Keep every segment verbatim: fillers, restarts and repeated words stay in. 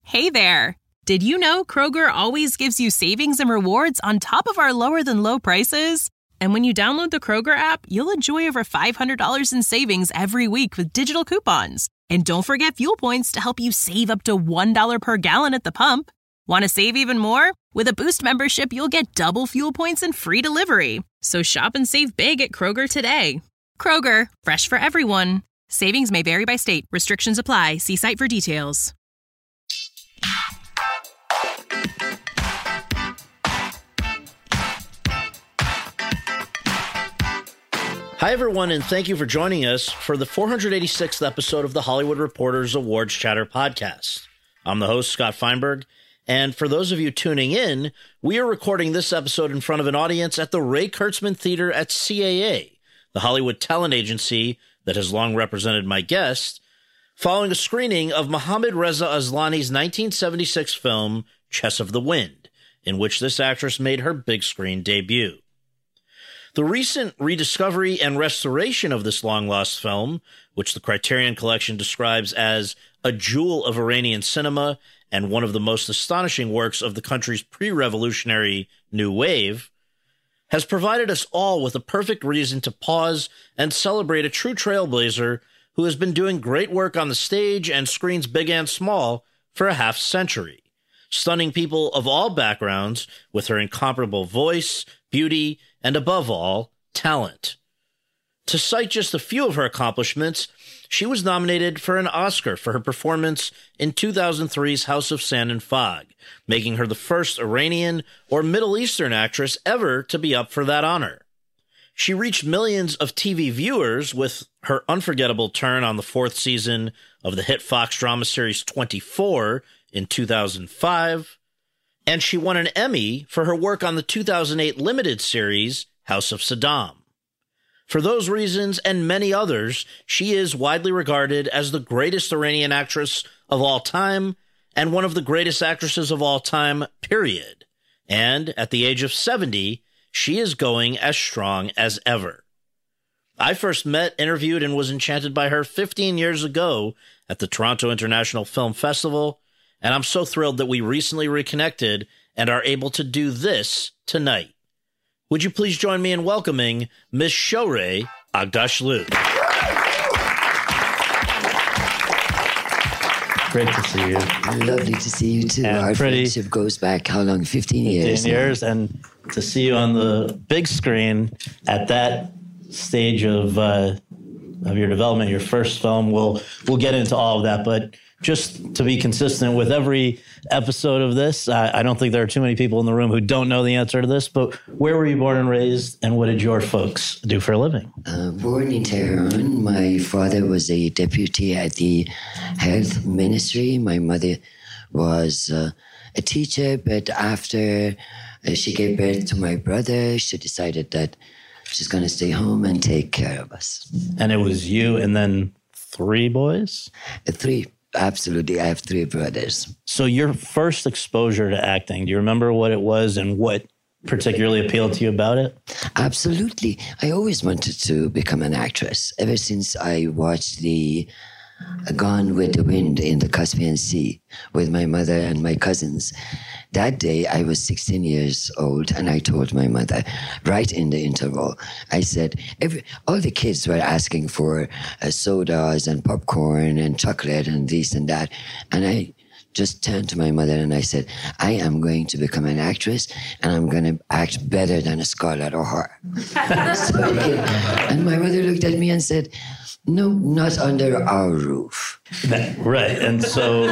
Hey there! Did you know Kroger always gives you savings and rewards on top of our lower-than-low prices? And when you download the Kroger app, you'll enjoy over five hundred dollars in savings every week with digital coupons. And don't forget fuel points to help you save up to one dollar per gallon at the pump. Want to save even more? With a Boost membership, you'll get double fuel points and free delivery. So shop and save big at Kroger today. Kroger, fresh for everyone. Savings may vary by state. Restrictions apply. See site for details. Hi, everyone, and thank you for joining us for the four hundred eighty-sixth episode of the Hollywood Reporters Awards Chatter podcast. I'm the host, Scott Feinberg, and for those of you tuning in, we are recording this episode in front of an audience at the Ray Kurtzman Theater at C A A, the Hollywood talent agency that has long represented my guest, following a screening of Mohammad Reza Aslani's nineteen seventy-six film, Chess of the Wind, in which this actress made her big screen debut. The recent rediscovery and restoration of this long-lost film, which the Criterion Collection describes as a jewel of Iranian cinema and one of the most astonishing works of the country's pre-revolutionary New Wave, has provided us all with a perfect reason to pause and celebrate a true trailblazer who has been doing great work on the stage and screens big and small for a half century, stunning people of all backgrounds with her incomparable voice, beauty, and above all, talent. To cite just a few of her accomplishments, she was nominated for an Oscar for her performance in two thousand three's House of Sand and Fog, making her the first Iranian or Middle Eastern actress ever to be up for that honor. She reached millions of T V viewers with her unforgettable turn on the fourth season of the hit Fox drama series twenty-four in two thousand five, and she won an Emmy for her work on the two thousand eight limited series House of Saddam. For those reasons and many others, she is widely regarded as the greatest Iranian actress of all time and one of the greatest actresses of all time, period. And at the age of seventy, she is going as strong as ever. I first met, interviewed, and was enchanted by her fifteen years ago at the Toronto International Film Festival, and I'm so thrilled that we recently reconnected and are able to do this tonight. Would you please join me in welcoming Miss Shohreh Aghdashloo. Great to see you. Lovely to see you too. And Our pretty, friendship goes back, how long? fifteen years. fifteen years, and to see you on the big screen at that stage of uh, of your development, your first film. We'll we'll get into all of that, but just to be consistent with every episode of this, I, I don't think there are too many people in the room who don't know the answer to this, but where were you born and raised, and what did your folks do for a living? Uh, born in Tehran. My father was a deputy at the health ministry. My mother was uh, a teacher, but after uh, she gave birth to my brother, she decided that she's going to stay home and take care of us. And it was you and then three boys? Uh, three. Absolutely. I have three brothers. So your first exposure to acting, do you remember what it was and what particularly appealed to you about it? Absolutely. I always wanted to become an actress. Ever since I watched the Gone with the Wind in the Caspian Sea with my mother and my cousins. That day, I was sixteen years old, and I told my mother, right in the interval, I said, every, all the kids were asking for uh, sodas and popcorn and chocolate and this and that. And I just turned to my mother and I said, I am going to become an actress, and I'm going to act better than a Scarlett O'Hara. So, and my mother looked at me and said, no, not under our roof. That, right. And so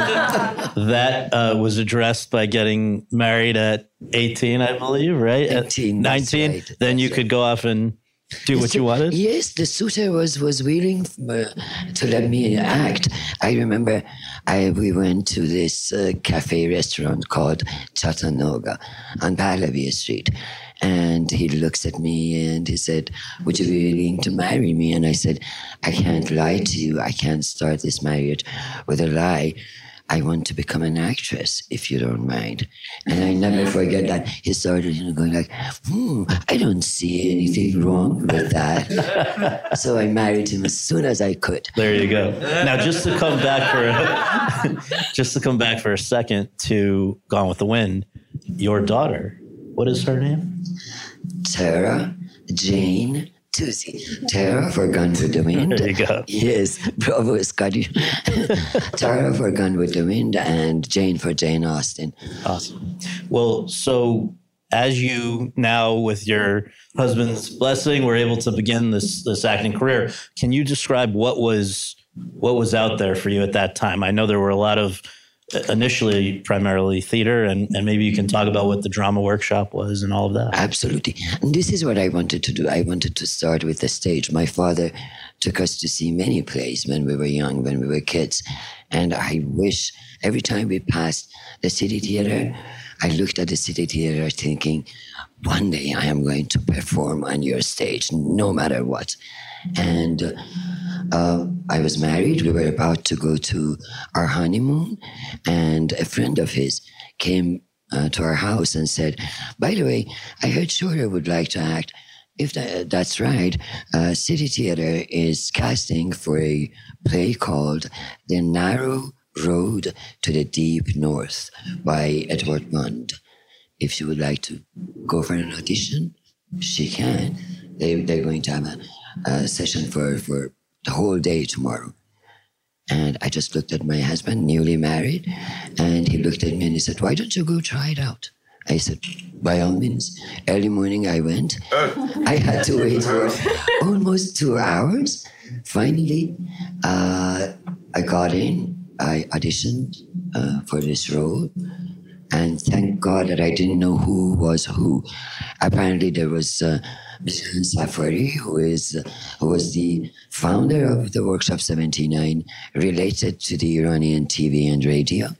that uh, was addressed by getting married at eighteen, I believe, right? eighteen, at nineteen, right. Then That's you right. could go off and do what you wanted? Yes, the suitor was, was willing uh, to let me act. I remember I we went to this uh, cafe restaurant called Chattanooga on Pahlavi Street. And he looks at me and he said, would you be willing to marry me? And I said, I can't lie to you. I can't start this marriage with a lie. I want to become an actress, if you don't mind. And I never forget that. He started, you know, going like, hmm, I don't see anything wrong with that. So I married him as soon as I could. There you go. Now, just to come back for a, just to come back for a second to Gone with the Wind, your daughter, what is her name? Tara Jane Tusi. Tara for Gone with the Wind. There you go. Yes, bravo, Scotty. Tara for Gone with the Wind and Jane for Jane Austen. Awesome. Well, so as you now, with your husband's blessing, were able to begin this this acting career, can you describe what was what was out there for you at that time? I know there were a lot of initially primarily theater, and, and maybe you can talk about what the drama workshop was and all of that. Absolutely. And this is what I wanted to do. I wanted to start with the stage. My father took us to see many plays when we were young, when we were kids. And I wish every time we passed the City Theater, I looked at the City Theater thinking, one day I am going to perform on your stage, no matter what. And uh, I was married. We were about to go to our honeymoon. And a friend of his came uh, to our house and said, by the way, I heard Shora would like to act. If that, that's right, uh, City Theater is casting for a play called The Narrow Road to the Deep North by Edward Mundt. If she would like to go for an audition, she can. They, they're going to have a, a session for, for the whole day tomorrow. And I just looked at my husband, newly married, and he looked at me and he said, why don't you go try it out? I said, by all means. Early morning I went. I had to wait for almost two hours. Finally, uh, I got in. I auditioned uh, for this role. And thank God that I didn't know who was who. Apparently there was uh, Mister Safari, who is uh, who was the founder of the Workshop seventy-nine, related to the Iranian T V and radio.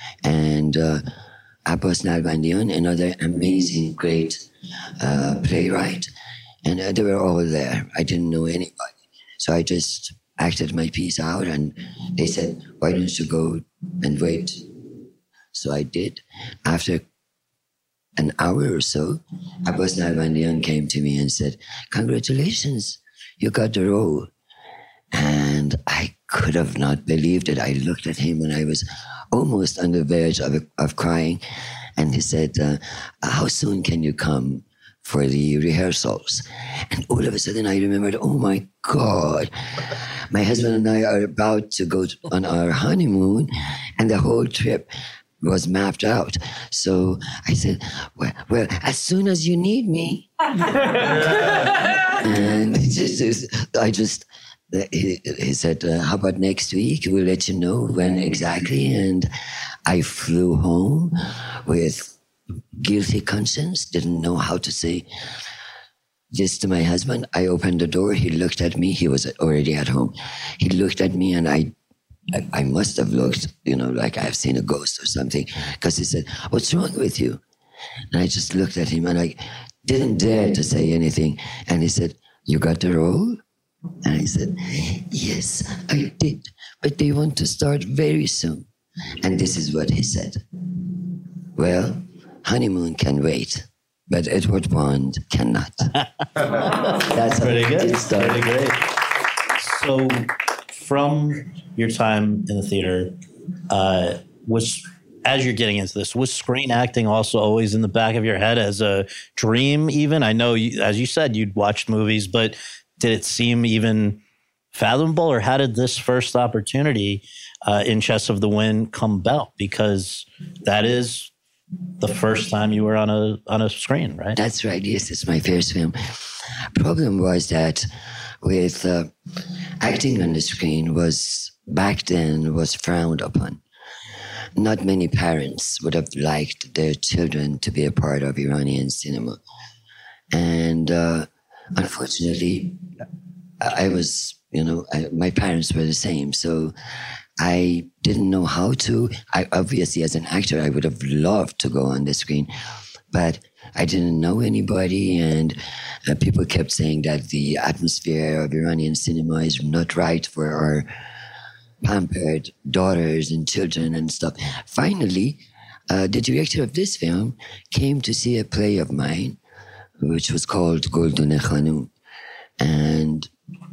And uh, Abbas Nalbandian, another amazing, great uh, playwright. And uh, they were all there. I didn't know anybody. So I just acted my piece out, and they said, why don't you go and wait? So I did. After an hour or so, Abbas Nalbandian came to me and said, congratulations, you got the role. And I could have not believed it. I looked at him and I was almost on the verge of, of crying. And he said, uh, how soon can you come for the rehearsals? And all of a sudden I remembered, oh my God, my husband and I are about to go on our honeymoon, and the whole trip was mapped out. So I said, well, well as soon as you need me. And it just, I just, he, he said, uh, how about next week? We'll let you know when exactly. And I flew home with guilty conscience, didn't know how to say this to my husband. I opened the door. He looked at me. He was already at home. He looked at me, and I I, I must have looked, you know, like I've seen a ghost or something, because he said, what's wrong with you? And I just looked at him and I didn't dare to say anything. And he said, you got the role? And I said, yes, I did. But they want to start very soon. And this is what he said. Well, honeymoon can wait, but Edward Mundt cannot. That's pretty good. Start. Pretty great. So from your time in the theater, uh, was as you're getting into this, was screen acting also always in the back of your head as a dream even? I know, you, as you said, you'd watched movies, but did it seem even fathomable, or how did this first opportunity uh, in Chess of the Wind come about? Because that is the first time you were on a on a screen, right? That's right. Yes, it's my first film. Problem was that with uh, acting on the screen was back then was frowned upon. Not many parents would have liked their children to be a part of Iranian cinema. And uh, unfortunately, I was, you know, I, my parents were the same. So I didn't know how to. I obviously, as an actor, I would have loved to go on the screen, but I didn't know anybody, and uh, people kept saying that the atmosphere of Iranian cinema is not right for our pampered daughters and children and stuff. Finally, uh, the director of this film came to see a play of mine, which was called Goldune Khanum. And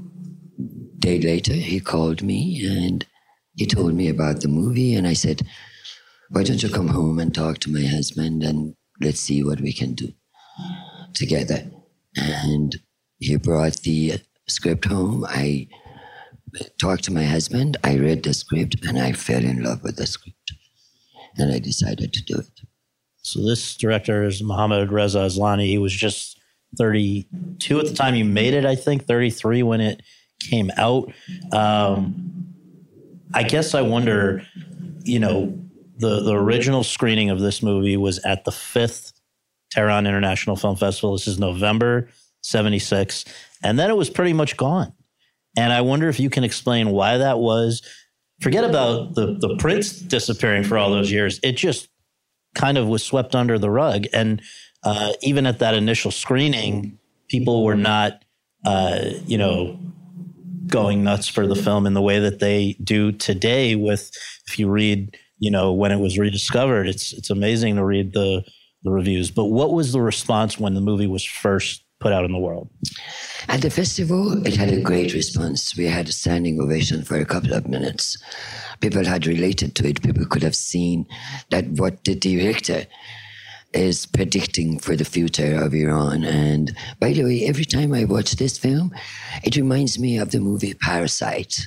a day later, he called me and he told me about the movie. And I said, why don't you come home and talk to my husband and let's see what we can do together. And he brought the script home. I talked to my husband. I read the script and I fell in love with the script. And I decided to do it. So this director is Mohammad Reza Aslani. He was just thirty-two at the time you made it, I think, thirty-three when it came out. Um, I guess I wonder, you know, the, the original screening of this movie was at the fifth Tehran International Film Festival. This is November seventy-six. And then it was pretty much gone. And I wonder if you can explain why that was. Forget about the, the prints disappearing for all those years. It just kind of was swept under the rug. And uh, even at that initial screening, people were not, uh, you know, going nuts for the film in the way that they do today with, if you read, you know, when it was rediscovered, it's it's amazing to read the, the reviews. But what was the response when the movie was first put out in the world? At the festival, it had a great response. We had a standing ovation for a couple of minutes. People had related to it. People could have seen that what the director is predicting for the future of Iran. And by the way, every time I watch this film, it reminds me of the movie Parasite.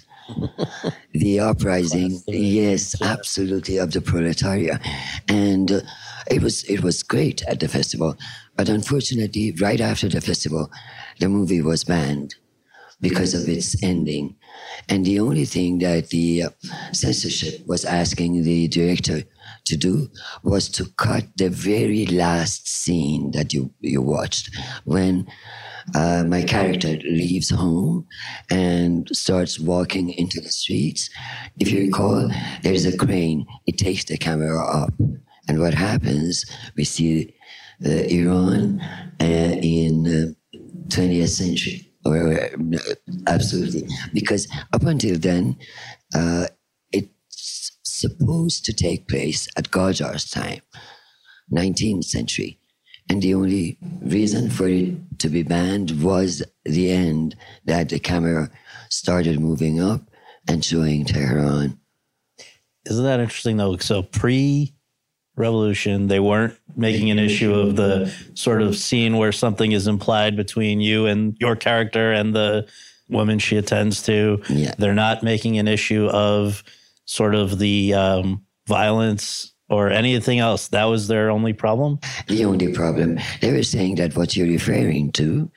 The uprising, yes, absolutely, of the proletariat. And uh, it was it was great at the festival. But unfortunately, right after the festival, the movie was banned because of its ending. And the only thing that the uh, censorship was asking the director to do was to cut the very last scene that you, you watched when uh, my character leaves home and starts walking into the streets. If you recall, there's a crane. It takes the camera up. And what happens, we see uh, Iran uh, in the uh, twentieth century. Or, uh, absolutely. Because up until then, uh, it's supposed to take place at Qajar's time, nineteenth century. And the only reason for it to be banned was the end, that the camera started moving up and showing Tehran. Isn't that interesting, though? So pre-revolution, they weren't making an issue of the sort of scene where something is implied between you and your character and the woman she attends to. Yeah. They're not making an issue of sort of the um, violence or anything else. That was their only problem? The only problem. They were saying that what you're referring to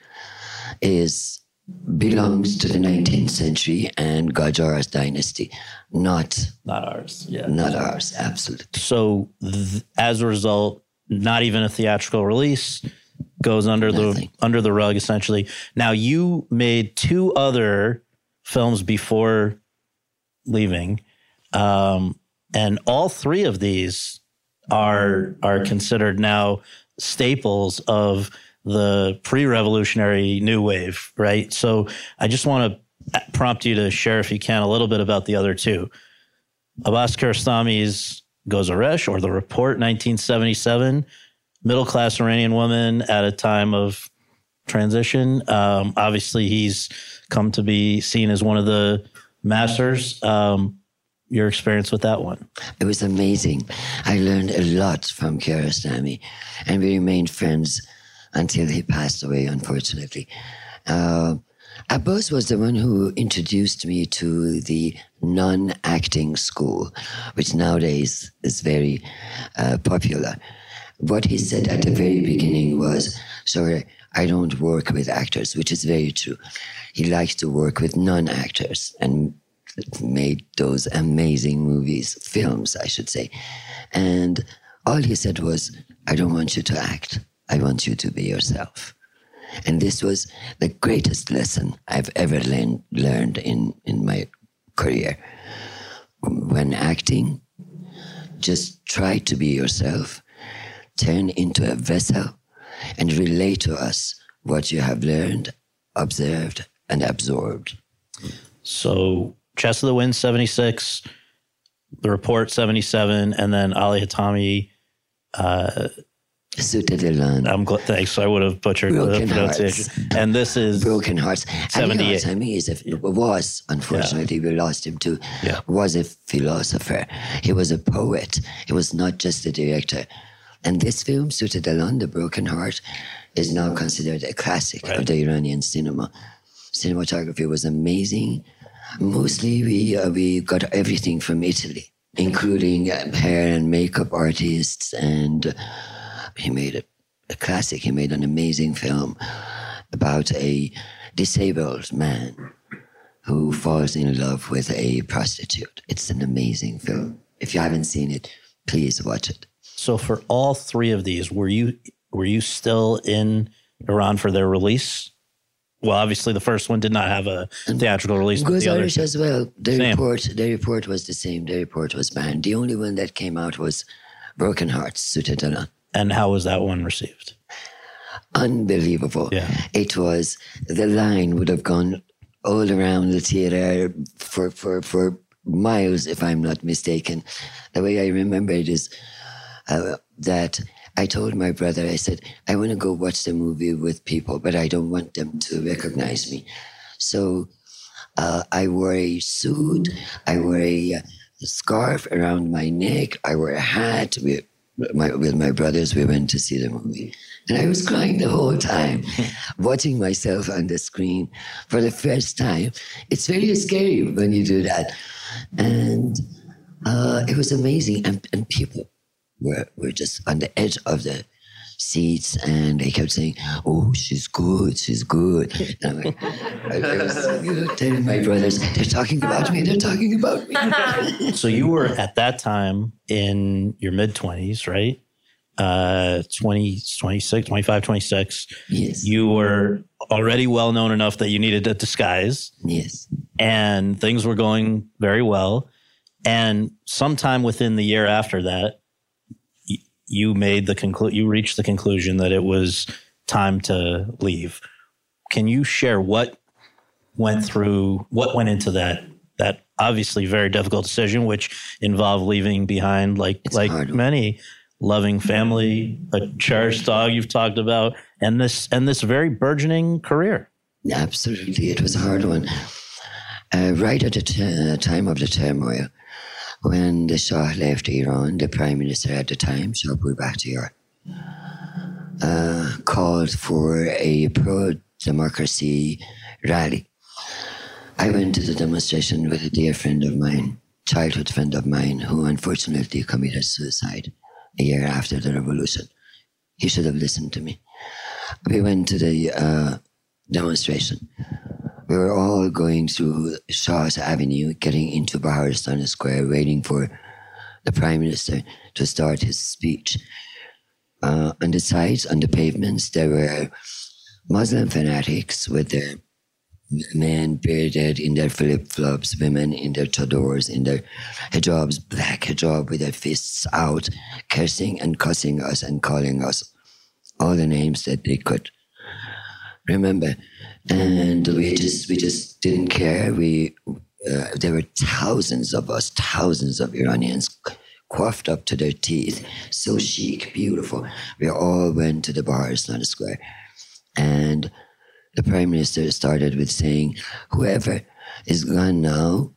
is belongs to the nineteenth century and Qajar's dynasty, not not ours. Yeah, not ours. Absolutely. So, th- as a result, not even a theatrical release goes under Nothing. the under the rug, essentially. Now, you made two other films before leaving, um, and all three of these are are considered now staples of the pre-revolutionary new wave, right? So I just want to prompt you to share, if you can, a little bit about the other two. Abbas Kiarostami's Gozaresh, or The Report, nineteen seventy-seven, middle-class Iranian woman at a time of transition. Um, obviously, he's come to be seen as one of the masters. Um, your experience with that one? It was amazing. I learned a lot from Kiarostami, and we remained friends until he passed away, unfortunately. Uh, Abbas was the one who introduced me to the non-acting school, which nowadays is very uh, popular. What he said at the very beginning was, sorry, I don't work with actors, which is very true. He likes to work with non-actors and made those amazing movies, films, I should say. And all he said was, I don't want you to act. I want you to be yourself. And this was the greatest lesson I've ever learned, learned in, in my career. When acting, just try to be yourself, turn into a vessel, and relate to us what you have learned, observed, and absorbed. So Chest of the Wind, seventy-six, The Report, seventy-seven, and then Ali Hatami. Uh, Sutta de Land. I'm glad. Thanks. I would have butchered Broken the pronunciation. Hearts. And this is Broken Hearts. seventy-eight. Ali Hatami is a, was, unfortunately, yeah. we lost him too, yeah. was a philosopher. He was a poet. He was not just a director. And this film, Sutta de Land, The Broken Heart, is now considered a classic right. of the Iranian cinema. Cinematography was amazing. Mostly we uh, we got everything from Italy, including uh, hair and makeup artists, and uh, he made a, a classic. He made an amazing film about a disabled man who falls in love with a prostitute. It's an amazing film. If you haven't seen it, please watch it. So for all three of these, were you were you still in Iran for their release? Well, obviously the first one did not have a theatrical release. Goes Irish as well. The same. report, the report was the same. The report was banned. The only one that came out was Broken Hearts, Sutta de Land. And how was that one received? Unbelievable. Yeah. It was, the line would have gone all around the theater for, for, for miles, if I'm not mistaken. The way I remember it is uh, that I told my brother, I said, I want to go watch the movie with people, but I don't want them to recognize me. So uh, I wore a suit, I wore a, a scarf around my neck, I wore a hat. With my, with my brothers, we went to see the movie. And I was crying the whole time, watching myself on the screen for the first time. It's very scary when you do that. And uh, it was amazing. And, and people were, were just on the edge of the seats, and they kept saying, "Oh, she's good, she's good." And I'm like, I, I was you know, telling my brothers, they're talking about me, they're talking about me. So you were at that time in your mid-twenties, right? Uh, twenty, twenty-six, twenty-five, twenty-six. Yes. You were already well known enough that you needed a disguise. Yes. And things were going very well. And sometime within the year after that, you made the conclu- you reached the conclusion that it was time to leave. Can you share what went through, what went into that, that obviously very difficult decision, which involved leaving behind, like, it's like hard. many, loving family, a cherished dog you've talked about, and this, and this very burgeoning career? Absolutely. It was a hard one. Uh, right at the t- time of the turmoil, when the Shah left Iran, the Prime Minister at the time, Shahpur Bakhtiar, uh, called for a pro-democracy rally. I went to the demonstration with a dear friend of mine, childhood friend of mine, who unfortunately committed suicide a year after the revolution. He should have listened to me. We went to the uh, demonstration. We were all going through Shah's Avenue, getting into Baharistan Square, waiting for the Prime Minister to start his speech. Uh, on the sides, on the pavements, there were Muslim fanatics with their men bearded in their flip-flops, women in their chadors, in their hijabs, black hijab with their fists out, cursing and cussing us and calling us all the names that they could remember. And we just we just didn't care. We uh, there were thousands of us, thousands of Iranians, coiffed up to their teeth, so chic, beautiful. We all went to the Baharistan Square, and the Prime Minister started with saying, "Whoever is gone now,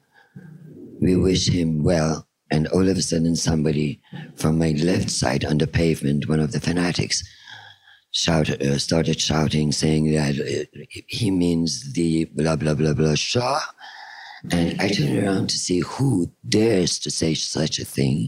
we wish him well." And all of a sudden, somebody from my left side on the pavement, one of the fanatics, Shouted, uh, started shouting, saying that uh, he means the blah, blah, blah, blah Shah. And I turned around to see who dares to say such a thing.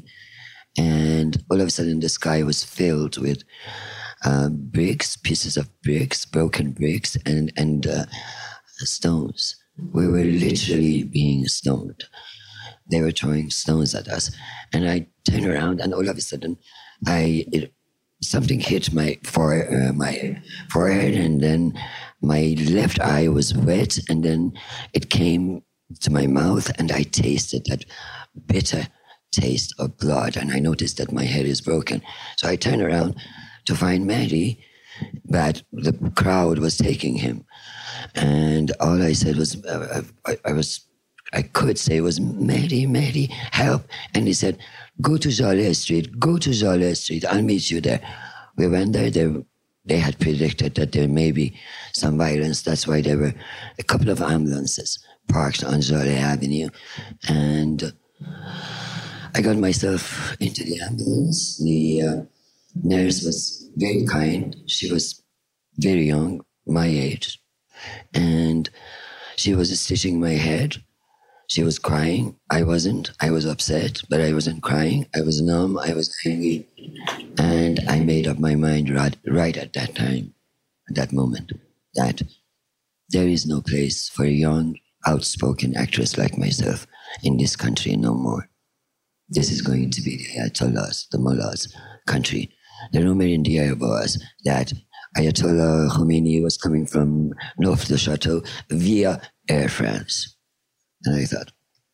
And all of a sudden, the sky was filled with uh, bricks, pieces of bricks, broken bricks, and, and uh, stones. We were literally being stoned. They were throwing stones at us. And I turned around, and all of a sudden, I... It, something hit my fore, uh, my forehead, and then my left eye was wet, and then it came to my mouth, and I tasted that bitter taste of blood, and I noticed that my head is broken. So I turned around to find Mehdi, but the crowd was taking him, and all I said was, uh, I, I was I could say was, Mehdi, Mehdi, help. And he said, go to Jaleh Street, go to Jaleh Street, I'll meet you there. We went there, they, they had predicted that there may be some violence. That's why there were a couple of ambulances parked on Jaleh Avenue. And I got myself into the ambulance. The uh, nurse was very kind. She was very young, my age. And she was stitching my head. She was crying. I wasn't. I was upset, but I wasn't crying. I was numb. I was angry. And I made up my mind right, right at that time, at that moment, that there is no place for a young, outspoken actress like myself in this country no more. This is going to be the Ayatollahs, the mullahs' country. The rumor in the air was that Ayatollah Khomeini was coming from Neuf-le-Château via Air France. And I thought,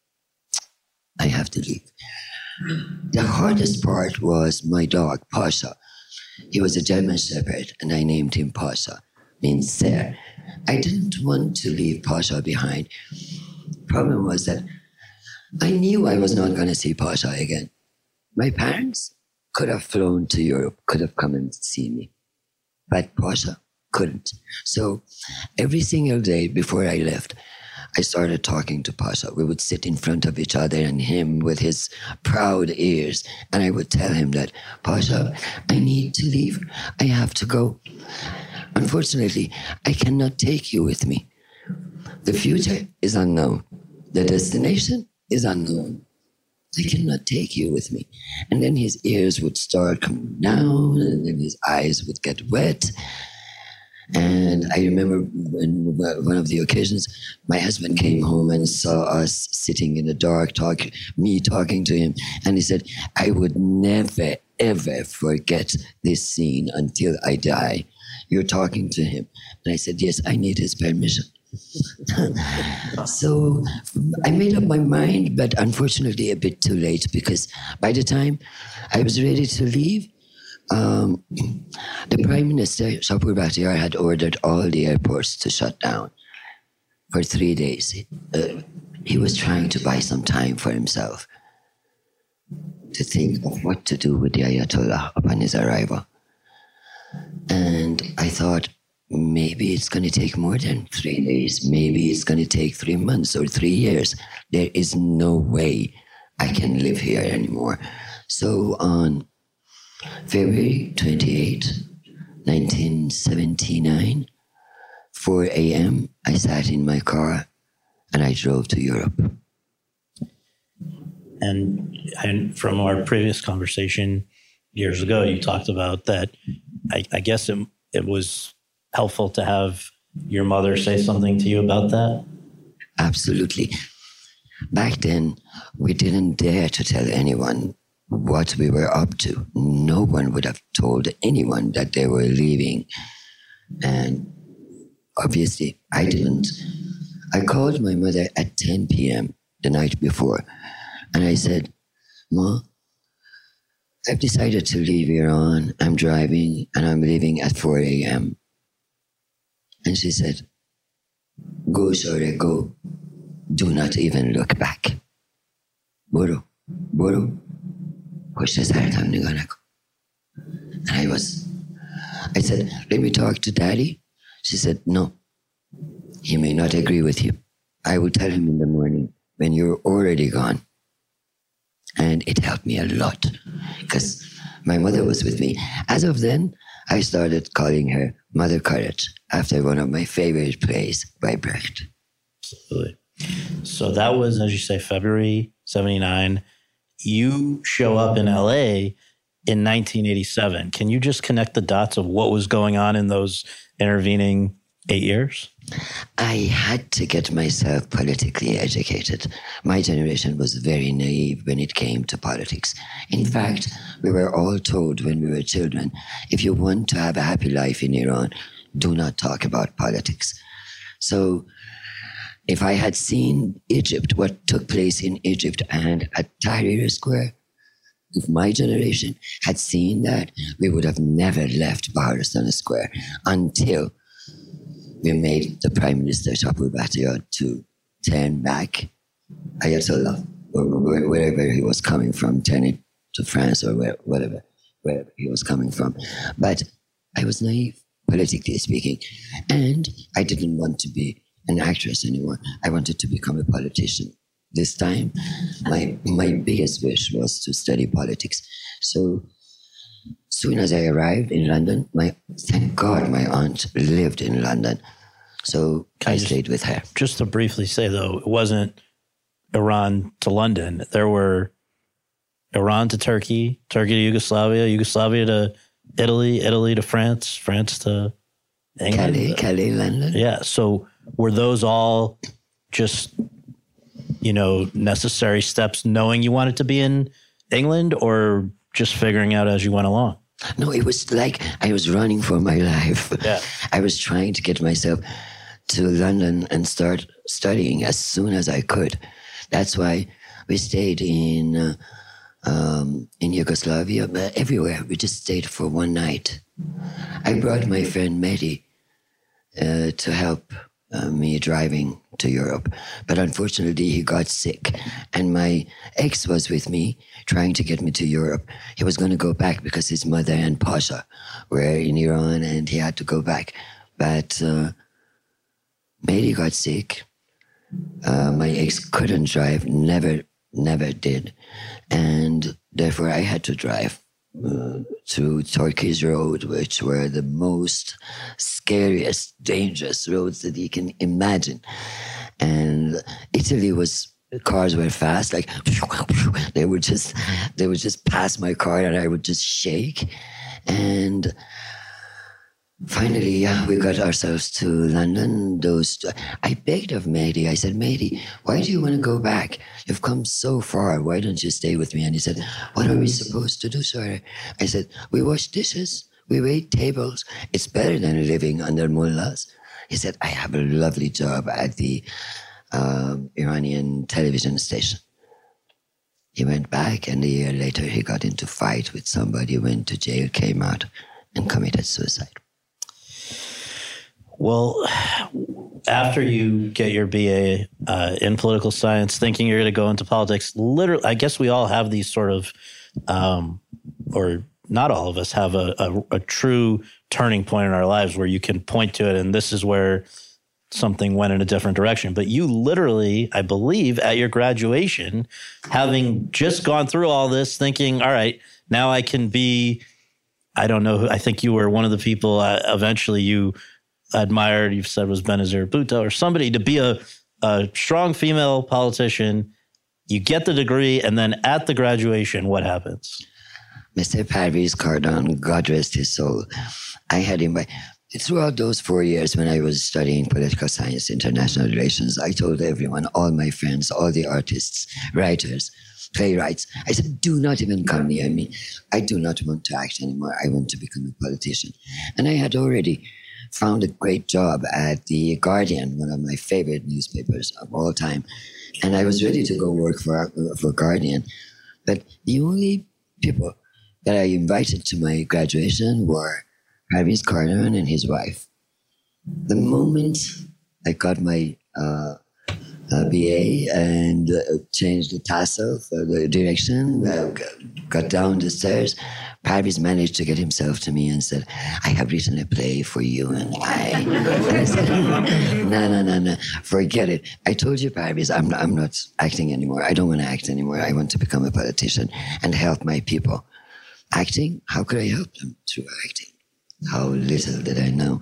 I have to leave. The hardest part was my dog, Pasha. He was a German Shepherd, and I named him Pasha, means sir. I didn't want to leave Pasha behind. Problem was that I knew I was not going to see Pasha again. My parents could have flown to Europe, could have come and seen me, but Pasha couldn't. So every single day before I left, I started talking to Pasha. We would sit in front of each other and him with his proud ears. And I would tell him that, Pasha, I need to leave. I have to go. Unfortunately, I cannot take you with me. The future is unknown. The destination is unknown. I cannot take you with me. And then his ears would start coming down and then his eyes would get wet. And I remember when one of the occasions, my husband came home and saw us sitting in the dark, talk, me talking to him. And he said, I would never, ever forget this scene until I die. You're talking to him. And I said, yes, I need his permission. So I made up my mind, but unfortunately a bit too late, because by the time I was ready to leave, Um, the Prime Minister, Shapur Bakhtiyar, had ordered all the airports to shut down for three days. Uh, he was trying to buy some time for himself to think of what to do with the Ayatollah upon his arrival. And I thought, maybe it's going to take more than three days. Maybe it's going to take three months or three years. There is no way I can live here anymore. So on February twenty-eighth, nineteen seventy-nine, four a.m., I sat in my car and I drove to Europe. And, and from our previous conversation years ago, you talked about that. I, I guess it, it was helpful to have your mother say something to you about that? Absolutely. Back then, we didn't dare to tell anyone what we were up to. No one would have told anyone that they were leaving. And obviously, I didn't. I called my mother at ten p.m. the night before, and I said, Ma, I've decided to leave Iran. I'm driving, and I'm leaving at four a.m. And she said, go, Shore, go. Do not even look back. Boro, Boro. And I was, I said, let me talk to Daddy. She said, no, he may not agree with you. I will tell him in the morning when you're already gone. And it helped me a lot because my mother was with me. As of then, I started calling her Mother Courage after one of my favorite plays by Brecht. Absolutely. So that was, as you say, February seventy-nine. You show up in L A in nineteen eighty-seven. Can you just connect the dots of what was going on in those intervening eight years? I had to get myself politically educated. My generation was very naive when it came to politics. In fact, we were all told when we were children, if you want to have a happy life in Iran, do not talk about politics. So if I had seen Egypt, what took place in Egypt and at Tahrir Square, if my generation had seen that, we would have never left Baharastan Square until we made the Prime Minister Shapur Bakhtiyar to turn back Ayatollah, or wherever he was coming from, turn it to France or where, whatever, wherever he was coming from. But I was naive, politically speaking, and I didn't want to be an actress anymore. I wanted to become a politician. This time, my my biggest wish was to study politics. So, soon as I arrived in London, my thank God my aunt lived in London, so I, I just, stayed with her. Just to briefly say, though, it wasn't Iran to London. There were Iran to Turkey, Turkey to Yugoslavia, Yugoslavia to Italy, Italy to France, France to England. Calais, Calais, London. Yeah. So were those all just, you know, necessary steps knowing you wanted to be in England, or just figuring out as you went along? No, it was like I was running for my life. Yeah. I was trying to get myself to London and start studying as soon as I could. That's why we stayed in uh, um, in Yugoslavia, but everywhere. We just stayed for one night. I brought my friend Mehdi uh, to help uh, me driving to Europe, but unfortunately he got sick, and my ex was with me trying to get me to Europe. He was going to go back because his mother and Pasha were in Iran, and he had to go back. But uh, Mehdi got sick. Uh, my ex couldn't drive, never, never did. And therefore I had to drive uh, to Turkey's road, which were the most scariest, dangerous roads that you can imagine. And Italy was, cars were fast, like they would just, they would just pass my car and I would just shake. And finally, yeah, we got ourselves to London. Those, I begged of Mehdi. I said, Mehdi, why do you want to go back? You've come so far. Why don't you stay with me? And he said, what are we supposed to do, sir? I said, we wash dishes. We wait tables. It's better than living under mullahs. He said, I have a lovely job at the um, Iranian television station. He went back, and a year later he got into a fight with somebody, went to jail, came out, and committed suicide. Well, after you get your B A uh, in political science, thinking you're going to go into politics, literally, I guess we all have these sort of, um, or not all of us have a, a, a true turning point in our lives where you can point to it, and this is where something went in a different direction. But you literally, I believe, at your graduation, having just gone through all this, thinking, all right, now I can be, I don't know, who, I think you were one of the people uh, eventually you admired, you've said was Benazir Bhutto or somebody, to be a, a strong female politician. You get the degree, and then at the graduation, what happens? Mister Parviz Cardon, God rest his soul, I had him by, throughout those four years when I was studying political science, international relations, I told everyone, all my friends, all the artists, writers, playwrights, I said, do not even come near me. I do not want to act anymore. I want to become a politician. And I had already found a great job at The Guardian, one of my favorite newspapers of all time. And I was ready to go work for, for Guardian. But the only people that I invited to my graduation were Parviz Cardon and his wife. The moment I got my uh, uh, B A and uh, changed the tassel for the direction, uh, got down the stairs, Parviz managed to get himself to me and said, I have written a play for you and I. And I said, no, no, no, no, forget it. I told you, Parviz, I'm not, I'm not acting anymore. I don't want to act anymore. I want to become a politician and help my people. Acting? How could I help them through acting? How little did I know.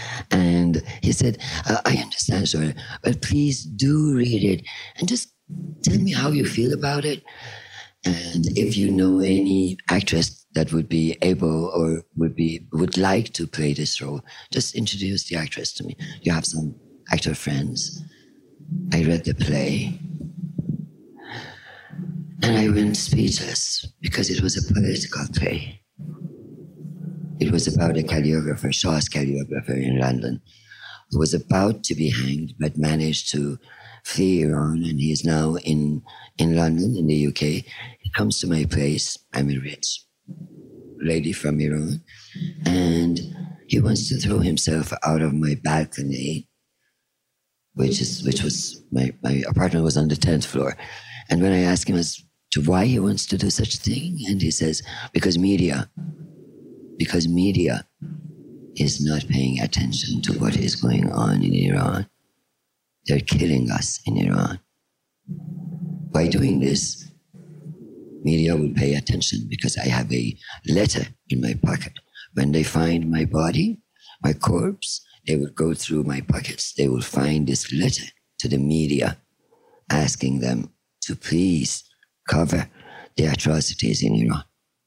And he said, uh, I understand, sir, but please do read it and just tell me how you feel about it. And if you know any actress that would be able or would be would like to play this role, just introduce the actress to me. You have some actor friends. I read the play. And I went speechless because it was a political play. It was about a choreographer, Shah's choreographer in London, who was about to be hanged but managed to flee Iran, and he is now in, in London, in the U K. He comes to my place. I'm a rich lady from Iran, and he wants to throw himself out of my balcony which is which was my, my apartment was on the tenth floor. And when I asked him as to why he wants to do such a thing, and he says, because media, because media is not paying attention to what is going on in Iran. They're killing us in Iran. By doing this, media will pay attention because I have a letter in my pocket. When they find my body, my corpse, they will go through my pockets. They will find this letter to the media asking them to please cover the atrocities in Iran.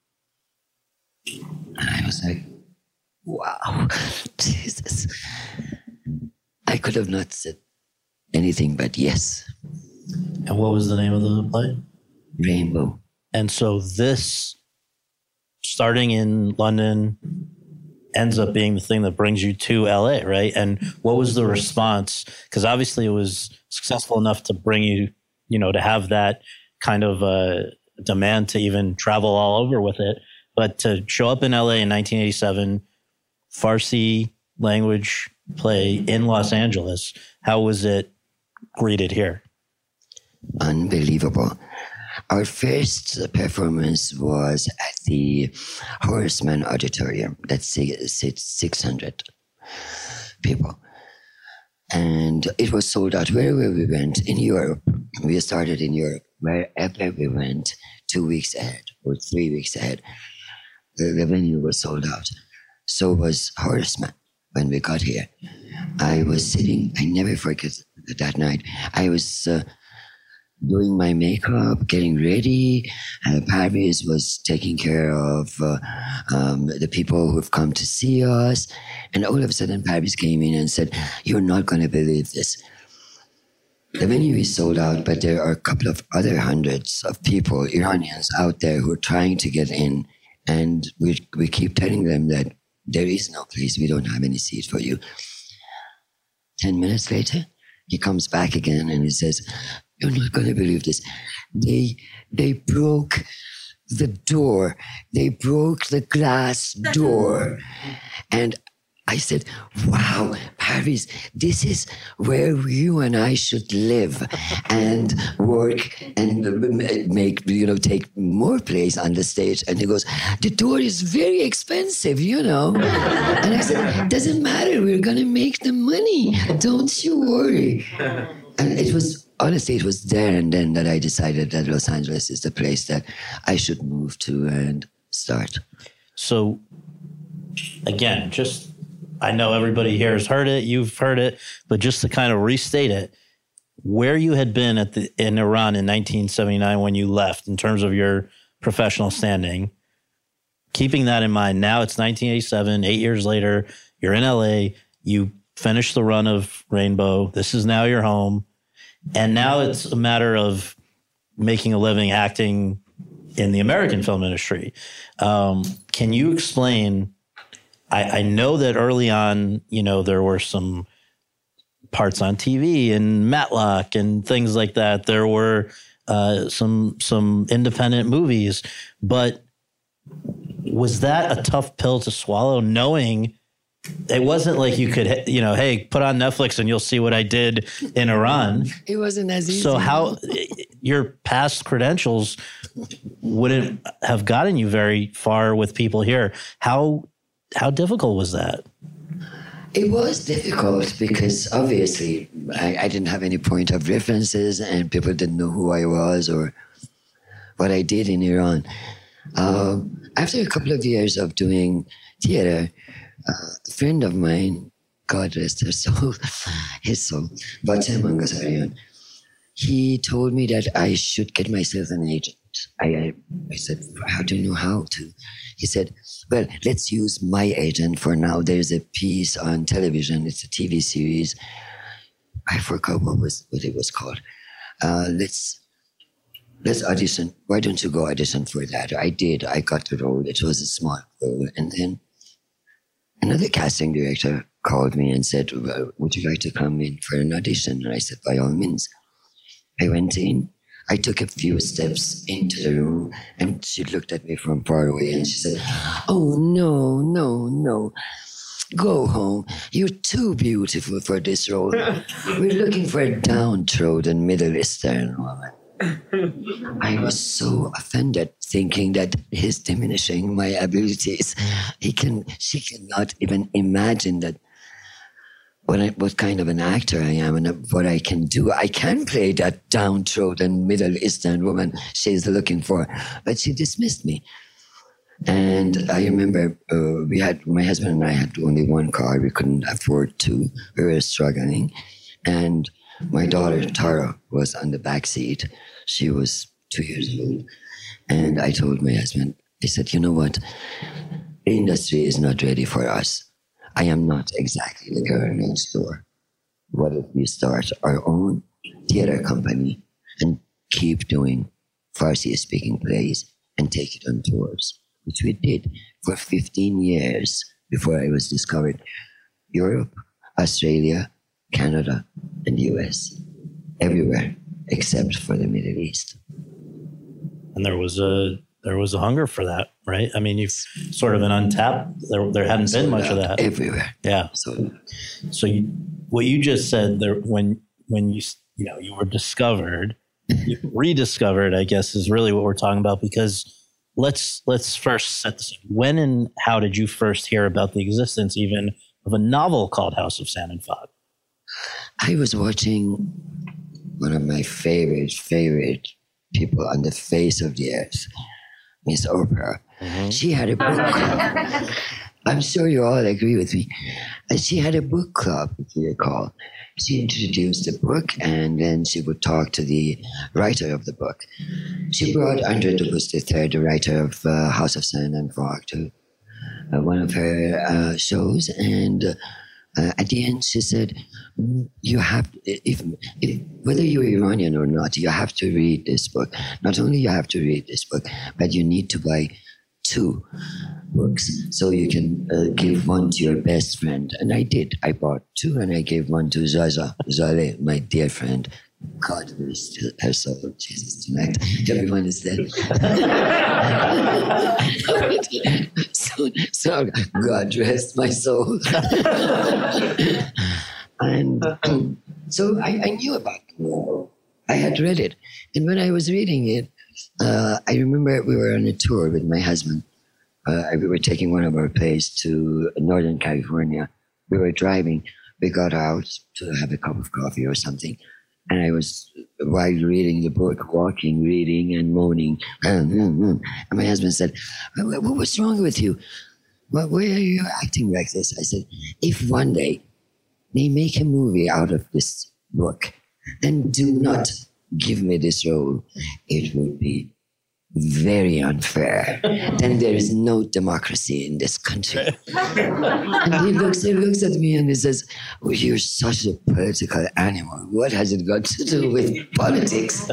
And I was like, wow, Jesus. I could have not said anything but yes. And what was the name of the play? Rainbow. And so this, starting in London, ends up being the thing that brings you to L A, right? And what was the response? Because obviously it was successful enough to bring you, you know, to have that kind of uh, demand to even travel all over with it. But to show up in L A in nineteen eighty-seven, Farsi language play in Los Angeles, how was it greeted here? Unbelievable. Our first performance was at the Horseman Auditorium. That sits six hundred people. And it was sold out wherever we went in Europe. We started in Europe. Wherever we went, two weeks ahead or three weeks ahead, the, the venue was sold out. So was Horseman when we got here. I was sitting, I never forget that night. I was... Uh, doing my makeup, getting ready. Uh, Paris was taking care of uh, um, the people who've come to see us. And all of a sudden, Paris came in and said, "You're not going to believe this. The venue is sold out, but there are a couple of other hundreds of people, Iranians out there who are trying to get in. And we, we keep telling them that there is no place. We don't have any seat for you." Ten minutes later, he comes back again and he says, "You're not going to believe this. They they broke the door. They broke the glass door." And I said, "Wow, Paris, this is where you and I should live and work and make, you know, take more place on the stage." And he goes, "The door is very expensive, you know." And I said, "Doesn't matter. We're going to make the money. Don't you worry." And it was, honestly, it was there and then that I decided that Los Angeles is the place that I should move to and start. So, again, just, I know everybody here has heard it, you've heard it, but just to kind of restate it, where you had been at the, in Iran in nineteen seventy-nine when you left in terms of your professional standing, keeping that in mind, now it's nineteen eighty-seven, eight years later, you're in L A, you finished the run of Rainbow, this is now your home, and now it's a matter of making a living acting in the American film industry. Um, can you explain, I, I know that early on, you know, there were some parts on T V and Matlock and things like that. There were uh, some some independent movies, but was that a tough pill to swallow, knowing it wasn't like you could, you know, hey, put on Netflix and you'll see what I did in Iran. It wasn't as easy. So how your past credentials wouldn't have gotten you very far with people here. How how difficult was that? It was difficult because obviously I, I didn't have any point of references and people didn't know who I was or what I did in Iran. Um, after a couple of years of doing theater, Uh, a friend of mine, God rest her soul, his soul, Batem Mangasarian, he told me that I should get myself an agent. I, I, I said, "How do you know how to?" He said, "Well, let's use my agent for now. There's a piece on television. It's a T V series. I forgot what was what it was called. Uh, let's let's audition. Why don't you go audition for that?" I did. I got the role. It was a small role, and then another casting director called me and said, "Well, would you like to come in for an audition?" And I said, "By all means." I went in. I took a few steps into the room and she looked at me from far away and she said, "Oh, no, no, no. Go home. You're too beautiful for this role. We're looking for a downtrodden Middle Eastern woman. I was so offended, thinking that he's diminishing my abilities. He can, she cannot even imagine that what I, what kind of an actor I am and what I can do. I can play that downtrodden Middle Eastern woman she's looking for, but she dismissed me. And I remember uh, we had, my husband and I had only one car. We couldn't afford two. We were struggling. And my daughter, Tara, was on the back seat. She was two years old. And I told my husband, I said, you know what? The industry is not ready for us. I am not exactly the girl next door. What if we start our own theater company and keep doing Farsi-speaking plays and take it on tours? Which we did for fifteen years before I was discovered. Europe, Australia, Canada, and U S. Everywhere except for the Middle East. And there was a there was a hunger for that, right? I mean, you've sort of been untapped. There, there hadn't been much of that everywhere. Yeah. So, so you, what you just said there, when when you you know you were discovered, you rediscovered, I guess, is really what we're talking about. Because let's let's first set the scene. When and how did you first hear about the existence, even of a novel called House of Sand and Fog? I was watching one of my favorite favorite people on the face of the earth, Miss Oprah. Mm-hmm. She had a book club. I'm sure you all agree with me. And she had a book club, if you recall. She introduced the book, and then she would talk to the writer of the book. She brought Andre Dubus the third, the writer of uh, House of Sand and Fog, to uh, one of her uh, shows. And uh, at the end, she said, you have, if, if whether you're Iranian or not, you have to read this book. Not only you have to read this book, but you need to buy two books so you can uh, give one to your best friend. And I did. I bought two, and I gave one to Zaza, Zaleh, my dear friend. God rest her soul. Jesus, tonight everyone is dead. so, so God rest my soul. And um, so I, I knew about it. I had read it. And when I was reading it, uh, I remember we were on a tour with my husband. Uh, we were taking one of our plays to Northern California. We were driving. We got out to have a cup of coffee or something. And I was, while reading the book, walking, reading, and moaning. And my husband said, what, what's wrong with you? Why, why are you acting like this? I said, if one day they make a movie out of this book, then do not give me this role. It would be very unfair. Then there is no democracy in this country. And he looks, he looks at me and he says, oh, you're such a political animal. What has it got to do with politics?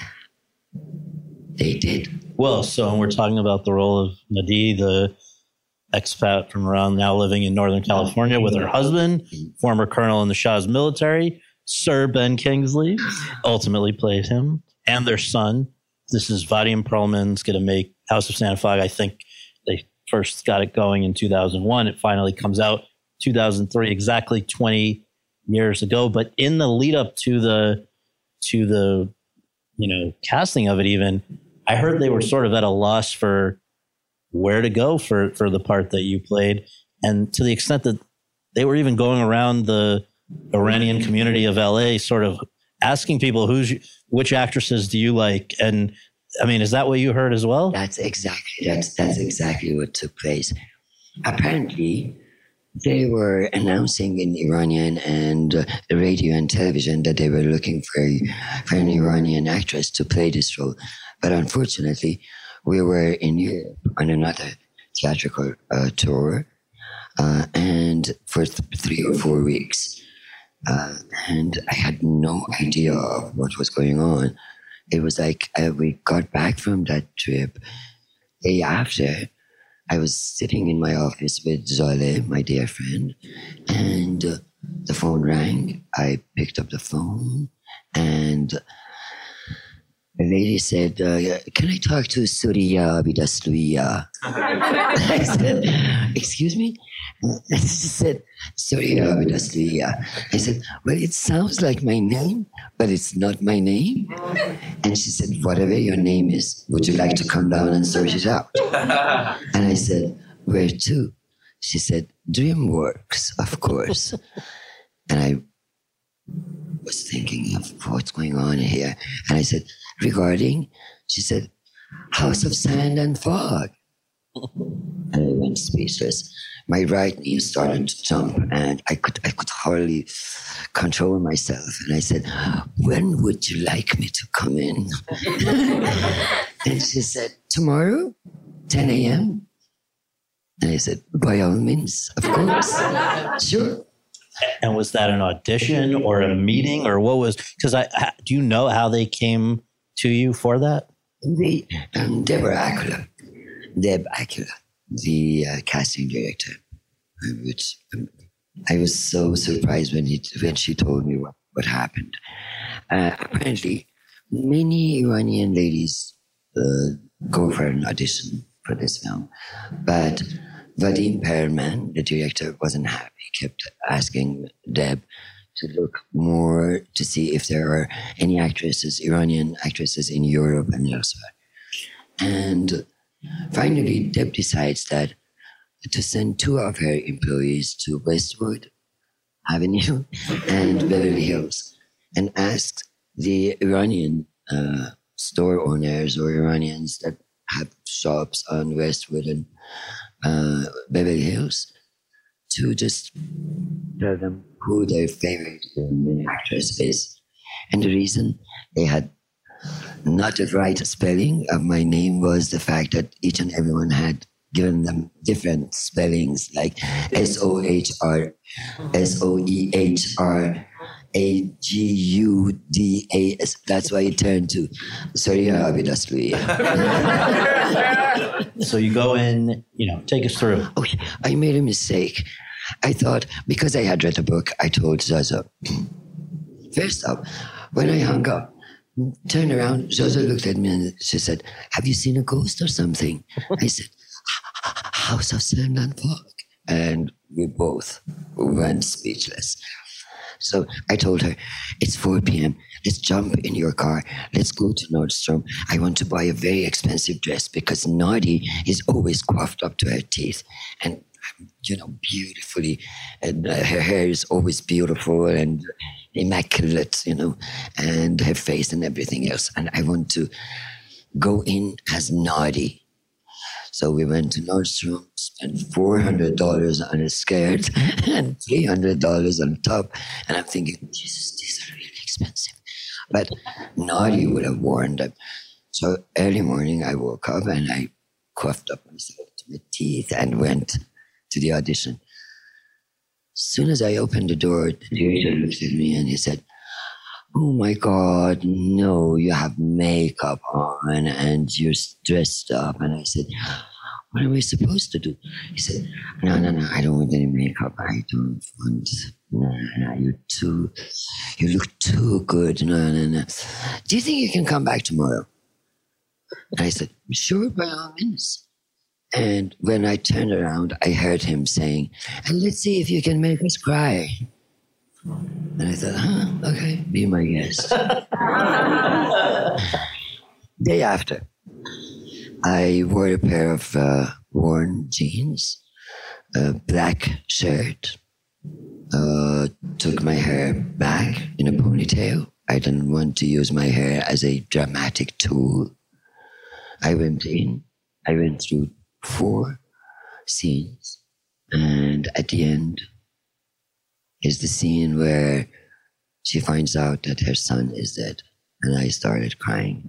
They did. Well, so we're talking about the role of Nadi, the expat from Iran, now living in Northern California with her husband, former colonel in the Shah's military, Sir Ben Kingsley, ultimately played him, and their son. This is Vadim Perlman's going to make House of Sand and Fog. I think they first got it going in two thousand one. It finally comes out two thousand three, exactly twenty years ago. But in the lead up to the to the you know casting of it, even I heard they were sort of at a loss for where to go for for the part that you played, and to the extent that they were even going around the Iranian community of L A, sort of asking people who's which actresses do you like, and I mean, is that what you heard as well? That's exactly that's that's exactly what took place. Apparently, they were announcing in Iranian and uh, the radio and television that they were looking for, for an Iranian actress to play this role, but unfortunately, we were in Europe on another theatrical uh, tour, uh, and for th- three or four weeks. Uh, and I had no idea of what was going on. It was like uh, we got back from that trip. The day after, I was sitting in my office with Zaleh, my dear friend, and uh, the phone rang. I picked up the phone, and the lady said, uh, can I talk to Surya Vidasluya? I said, excuse me? And she said, Surya Vidasluya. I said, well, it sounds like my name, but it's not my name. And she said, whatever your name is, would you like to come down and sort it out? And I said, where to? She said, DreamWorks, of course. And I was thinking of what's going on here. And I said, regarding? She said, House of Sand and Fog. And I went speechless. My right knee started to jump, and I could I could hardly control myself. And I said, when would you like me to come in? And she said, tomorrow, ten a.m.? And I said, by all means, of course. Sure. And was that an audition or a meeting, or what was, because I, do you know how they came to you for that? The, um, Deborah Acula, Deb Acula, the uh, casting director, which um, I was so surprised when he when she told me what, what happened. Uh, apparently, many Iranian ladies uh, go for an audition for this film, but Vadim Perelman, the director, wasn't happy. He kept asking Deb to look more to see if there are any actresses, Iranian actresses in Europe and elsewhere. And finally, Deb decides that to send two of her employees to Westwood Avenue and Beverly Hills and ask the Iranian uh, store owners or Iranians that have shops on Westwood and uh, Beverly Hills to just tell them who their favorite Iranian actress is. And the reason they had not the right spelling of my name was the fact that each and everyone had given them different spellings, like S O H R, S O E H R, A G U D A S. That's why it turned to Surya Vidasluya. So you go in, you know, take us through. Oh, I made a mistake. I thought, because I had read the book, I told Zaza. First up, when I hung up, turned around, Zaza looked at me and she said, have you seen a ghost or something? I said, House of Sand and Fog. And we both went speechless. So I told her, it's four p.m. Let's jump in your car. Let's go to Nordstrom. I want to buy a very expensive dress because Nadi is always coiffed up to her teeth. And, you know, beautifully. And uh, her hair is always beautiful and immaculate, you know, and her face and everything else. And I want to go in as Nadi. So we went to Nordstrom, spent four hundred dollars on a skirt and three hundred dollars on top. And I'm thinking, Jesus, these are really expensive. But Nadi would have worn them. So early morning, I woke up and I coiffed up myself to my teeth and went to the audition. As soon as I opened the door, the director looked at me and he said, oh my God, no, you have makeup on and you're dressed up. And I said, what am I supposed to do? He said, no, no, no, I don't want any makeup. I don't want, no, no, you're too, you look too good. No, no, no. Do you think you can come back tomorrow? And I said, sure, by all means. And when I turned around, I heard him saying, and let's see if you can make us cry. And I thought, huh, okay, be my guest. Day after, I wore a pair of uh, worn jeans, a black shirt, uh, took my hair back in a ponytail. I didn't want to use my hair as a dramatic tool. I went in, I went through four scenes, and at the end, is the scene where she finds out that her son is dead. And I started crying.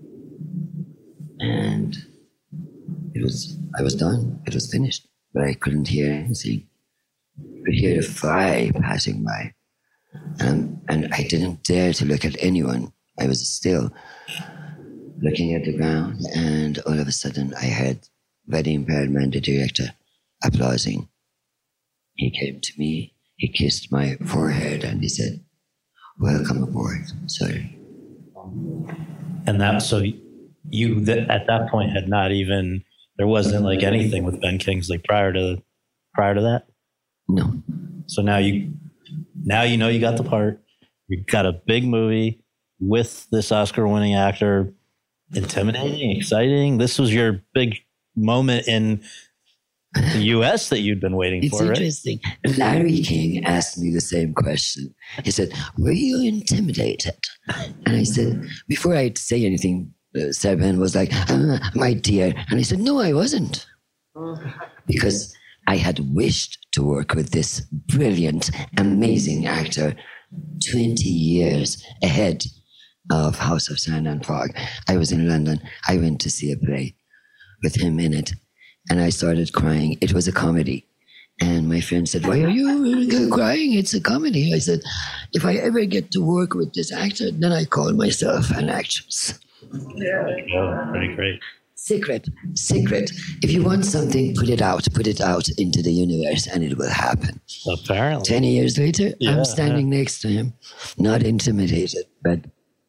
And it was, I was done. It was finished. But I couldn't hear anything. I could hear a fly passing by. And, and I didn't dare to look at anyone. I was still looking at the ground. And all of a sudden I heard Vadim Perelman, the director, applauding. He came to me. He kissed my forehead and he said, welcome aboard, sir. And that, so you th- at that point had not even, there wasn't like anything with Ben Kingsley prior to, prior to that? No. So now you, now you know you got the part. You got a big movie with this Oscar-winning actor. Intimidating, exciting. This was your big moment in the U S that you'd been waiting it's for, right? It's interesting. Larry King asked me the same question. He said, were you intimidated? And I said, before I'd say anything, uh, Serban was like, uh, my dear. And I said, no, I wasn't. Because I had wished to work with this brilliant, amazing actor twenty years ahead of House of Sand and Fog. I was in London. I went to see a play with him in it, and I started crying. It was a comedy. And my friend said, why are you crying? It's a comedy. I said, if I ever get to work with this actor, then I call myself an actress. Yeah, pretty great. Secret, secret. If you want something, put it out, put it out into the universe, and it will happen. Apparently. Ten years later, yeah, I'm standing yeah. next to him, not intimidated, but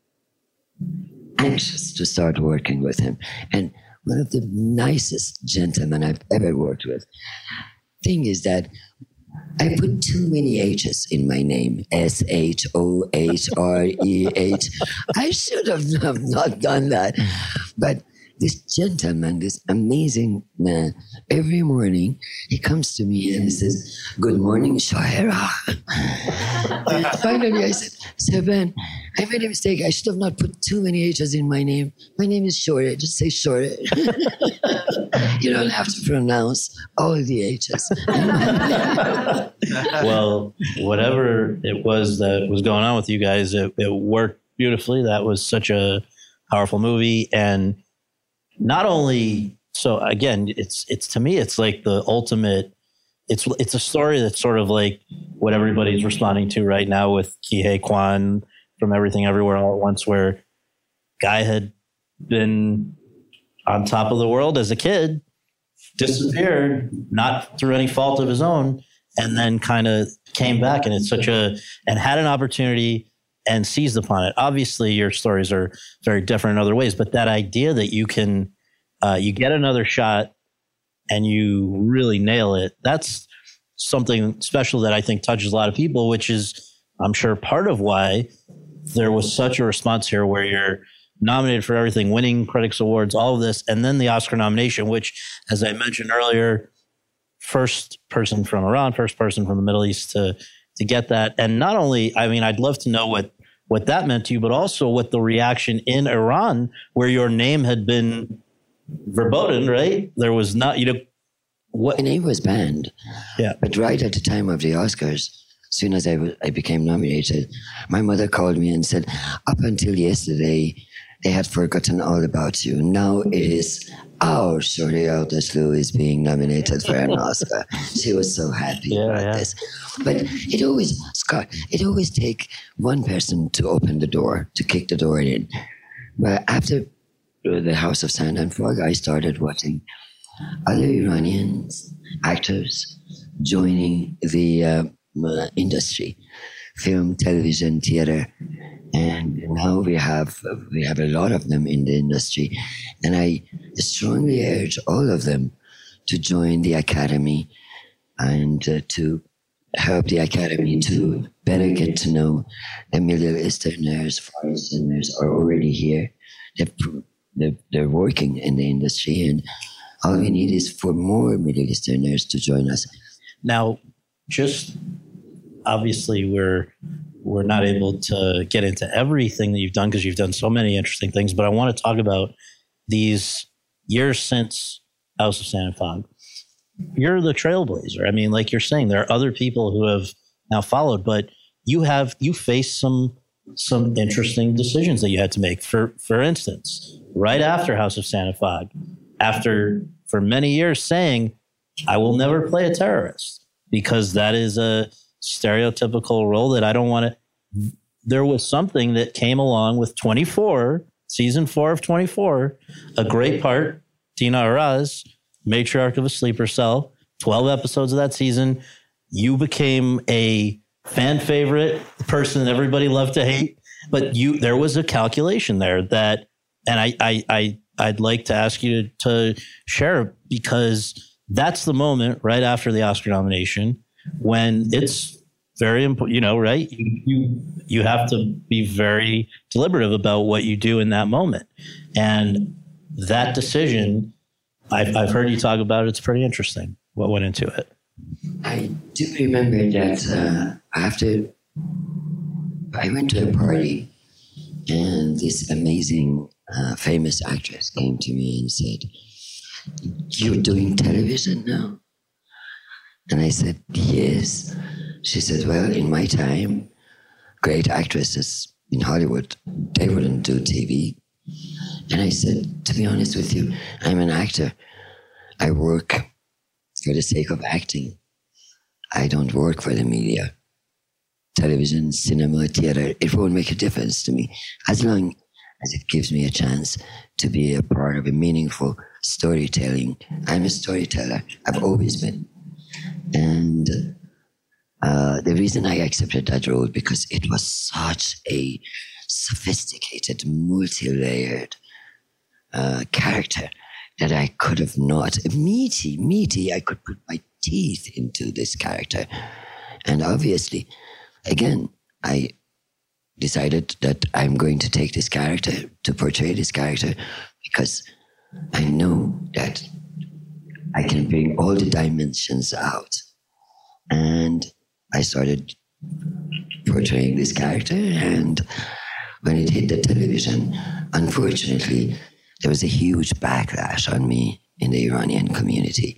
anxious to start working with him. And one of the nicest gentlemen I've ever worked with. Thing is that I put too many H's in my name. S H O H R E H. I should have not done that. But this gentleman, this amazing man, every morning he comes to me and he says, good morning, Shohera. Finally, I said, Serban, I made a mistake. I should have not put too many H's in my name. My name is Shore. Just say Shore. You don't have to pronounce all the H's. Well, whatever it was that was going on with you guys, it, it worked beautifully. That was such a powerful movie. And not only, so again, it's, it's to me, it's like the ultimate, it's, it's a story that's sort of like what everybody's responding to right now with Ke Huy Quan from Everything Everywhere All at Once, where guy had been on top of the world as a kid, disappeared, not through any fault of his own, and then kind of came back. And it's such a, and had an opportunity and seized upon it. Obviously, your stories are very different in other ways, but that idea that you can, uh, you get another shot and you really nail it, that's something special that I think touches a lot of people, which is, I'm sure, part of why there was such a response here where you're nominated for everything, winning Critics Awards, all of this, and then the Oscar nomination, which, as I mentioned earlier, first person from Iran, first person from the Middle East to to get that. And not only, I mean, I'd love to know what, what that meant to you, but also what the reaction in Iran, where your name had been verboten, right? There was not, you know, what? My name was banned. Yeah. But right at the time of the Oscars, as soon as I, w- I became nominated, my mother called me and said, up until yesterday, they had forgotten all about you. Now it is our Shorty Al-Daslu is being nominated for an Oscar. She was so happy yeah, about yeah. this. But it always, Scott, it always take one person to open the door, to kick the door in. But after the House of Sand and Fog, I started watching other Iranians, actors, joining the uh, uh, industry, film, television, theater. And now we have we have a lot of them in the industry. And I strongly urge all of them to join the Academy and uh, to help the Academy to better get to know the Middle Easterners, Far Easterners are already here. They're, they're, they're working in the industry, and all we need is for more Middle Easterners to join us. Now, just obviously we're we're not able to get into everything that you've done because you've done so many interesting things, but I want to talk about these years since House of Sand and Fog. You're the trailblazer. I mean, like you're saying, there are other people who have now followed, but you have, you faced some, some interesting decisions that you had to make. For, for instance, right after House of Sand and Fog, after for many years saying, I will never play a terrorist because that is a stereotypical role that I don't want to. There was something that came along with twenty-four, season four of twenty-four, a great part, Tina Araz, matriarch of a sleeper cell, twelve episodes of that season. You became a fan favorite, person that everybody loved to hate, but you, there was a calculation there that and I, I, I, I'd like to ask you to, to share, because that's the moment right after the Oscar nomination when it's very important, you know, right? You, you, you have to be very deliberative about what you do in that moment. And that decision, I've, I've heard you talk about it. It's pretty interesting what went into it. I do remember that uh, after I went to a party, and this amazing, uh, famous actress came to me and said, "You're doing television now?" And I said, "Yes." She said, "Well, in my time, great actresses in Hollywood, they wouldn't do T V." And I said, "To be honest with you, I'm an actor. I work for the sake of acting. I don't work for the media. Television, cinema, theater, it won't make a difference to me as long as it gives me a chance to be a part of a meaningful storytelling. I'm a storyteller. I've always been." And uh, the reason I accepted that role, because it was such a sophisticated, multi-layered uh, character that I could have not, meaty, meaty, I could put my teeth into this character. And obviously, again, I decided that I'm going to take this character, to portray this character, because I know that I can bring all the dimensions out. And I started portraying this character, and when it hit the television, unfortunately, there was a huge backlash on me in the Iranian community.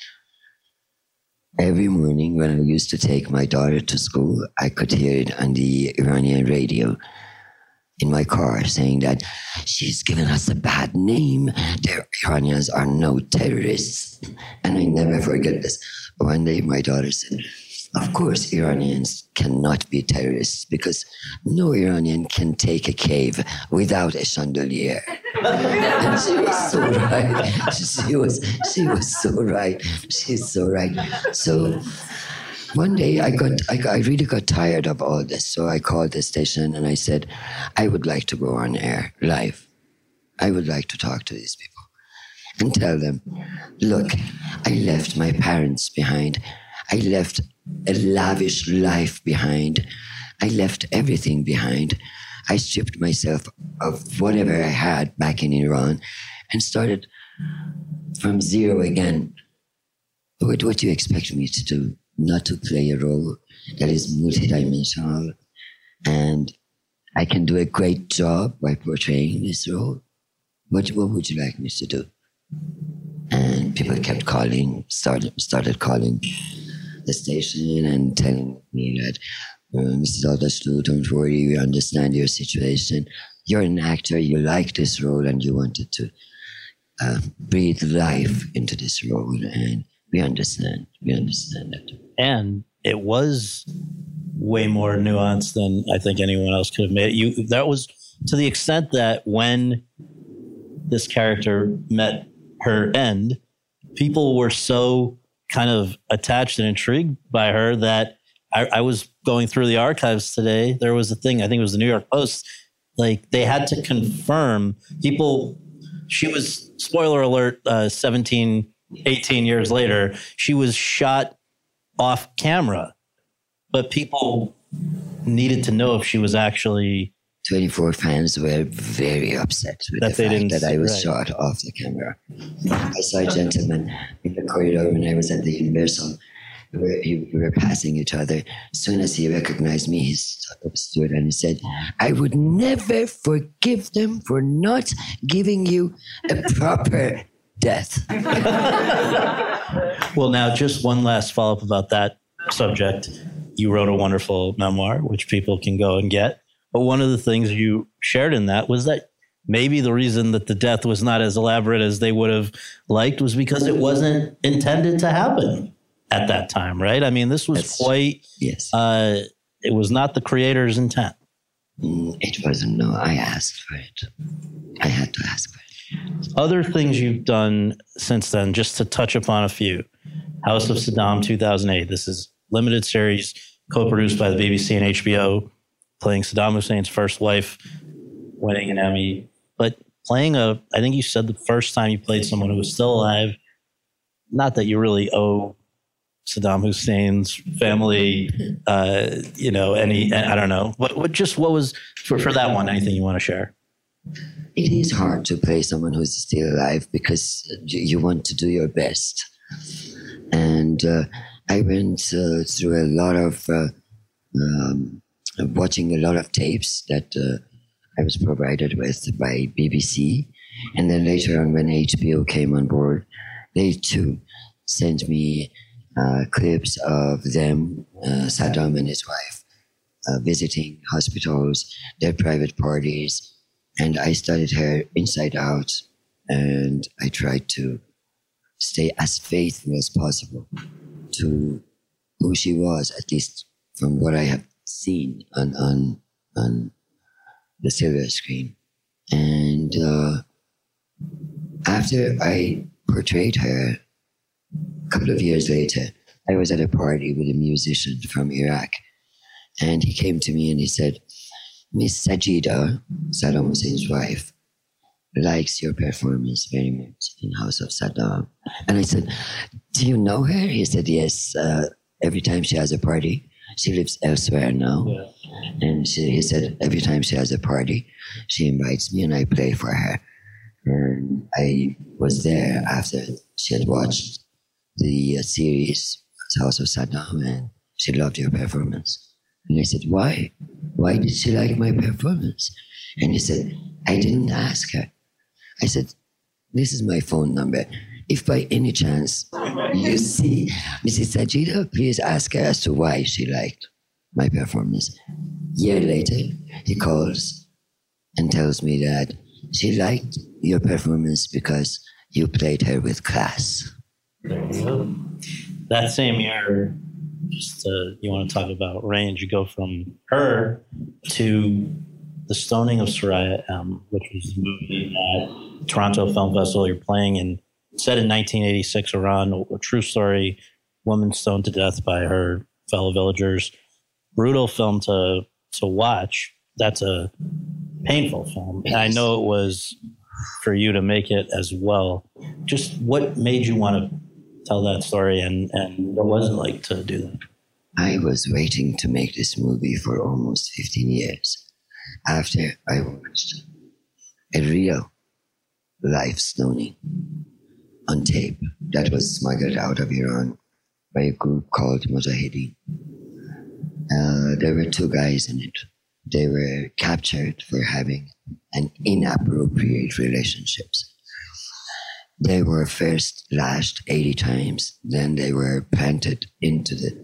Every morning when I used to take my daughter to school, I could hear it on the Iranian radio in my car saying that she's given us a bad name. The Iranians are no terrorists. And I never forget this. One day my daughter said, "Of course Iranians cannot be terrorists, because no Iranian can take a cave without a chandelier." And she was so right. She was, she was so right. She's so right. So one day I got, I got, I really got tired of all this. So I called the station and I said, "I would like to go on air live. I would like to talk to these people and tell them, look, I left my parents behind. I left a lavish life behind. I left everything behind. I stripped myself of whatever I had back in Iran and started from zero again. What, what do you expect me to do? Not to play a role that is multidimensional, and I can do a great job by portraying this role? What, what would you like me to do?" And people kept calling, started, started calling the station and telling me that, uh, "Missus Aldashlu, don't worry, we understand your situation. You're an actor, you like this role, and you wanted to uh, breathe life into this role, and we understand, we understand that." And it was way more nuanced than I think anyone else could have made it. You, that was to the extent that when this character met her end, people were so kind of attached and intrigued by her that I, I was going through the archives today. There was a thing, I think it was the New York Post, like they had to confirm people. She was, spoiler alert, uh, seventeen, eighteen years later, she was shot off camera, but people needed to know if she was actually. twenty-four fans were very upset with that the fact that I was right. shot off the camera. I saw a gentleman in the corridor when I was at the Universal. We were, we were passing each other. As soon as he recognized me, he stood and he said, "I would never forgive them for not giving you a proper death." Well, now, just one last follow-up about that subject. You wrote a wonderful memoir, which people can go and get. But one of the things you shared in that was that maybe the reason that the death was not as elaborate as they would have liked was because it wasn't intended to happen at that time, right? I mean, this was That's, quite, yes. Uh, it was not the creator's intent. Mm, it wasn't, no, I asked for it. I had to ask for it. Other things you've done since then, just to touch upon a few. House of Saddam, two thousand eight. This is limited series co-produced by the B B C and H B O, playing Saddam Hussein's first wife, winning an Emmy. But playing a, I think you said the first time you played someone who was still alive, not that you really owe Saddam Hussein's family, uh, you know, any, I don't know, what, what just, what was, for, for that one, anything you want to share? It is hard to play someone who's still alive because you, you want to do your best. And uh, I went uh, through a lot of, uh, um, watching a lot of tapes that uh, I was provided with by B B C. And then later on when H B O came on board, they too sent me uh, clips of them, uh, Saddam and his wife, uh, visiting hospitals, their private parties. And I studied her inside out, and I tried to stay as faithful as possible to who she was, at least from what I have seen on on, on the silver screen. And uh, after I portrayed her, a couple of years later, I was at a party with a musician from Iraq, and he came to me and he said, Miss Sajida, Saddam Hussein's wife, likes your performance very much in House of Saddam. And I said, do you know her? He said, yes. Uh, every time she has a party, she lives elsewhere now. Yeah. And she, he said, every time she has a party, she invites me and I play for her. And I was there after she had watched the uh, series, House of Saddam, and she loved your performance. And I said, why? Why did she like my performance? And he said, I didn't ask her. I said, this is my phone number. If by any chance you see Missus Sajida, please ask her as to why she liked my performance. A year later, he calls and tells me that she liked your performance because you played her with class. There you go. That same year, just uh, you want to talk about range, you go from her to The Stoning of Soraya M., which was a movie at Toronto Film Festival. You're playing in, set in nineteen eighty-six, Iran, a true story, woman stoned to death by her fellow villagers. Brutal film to to watch. That's a painful film. And I know it was for you to make it as well. Just what made you want to tell that story, and, and what was it like to do that? I was waiting to make this movie for almost fifteen years after I watched a real live stoning on tape that was smuggled out of Iran by a group called Mujahideen. Uh, there were two guys in it. They were captured for having an inappropriate relationships. They were first lashed eighty times, then they were planted into the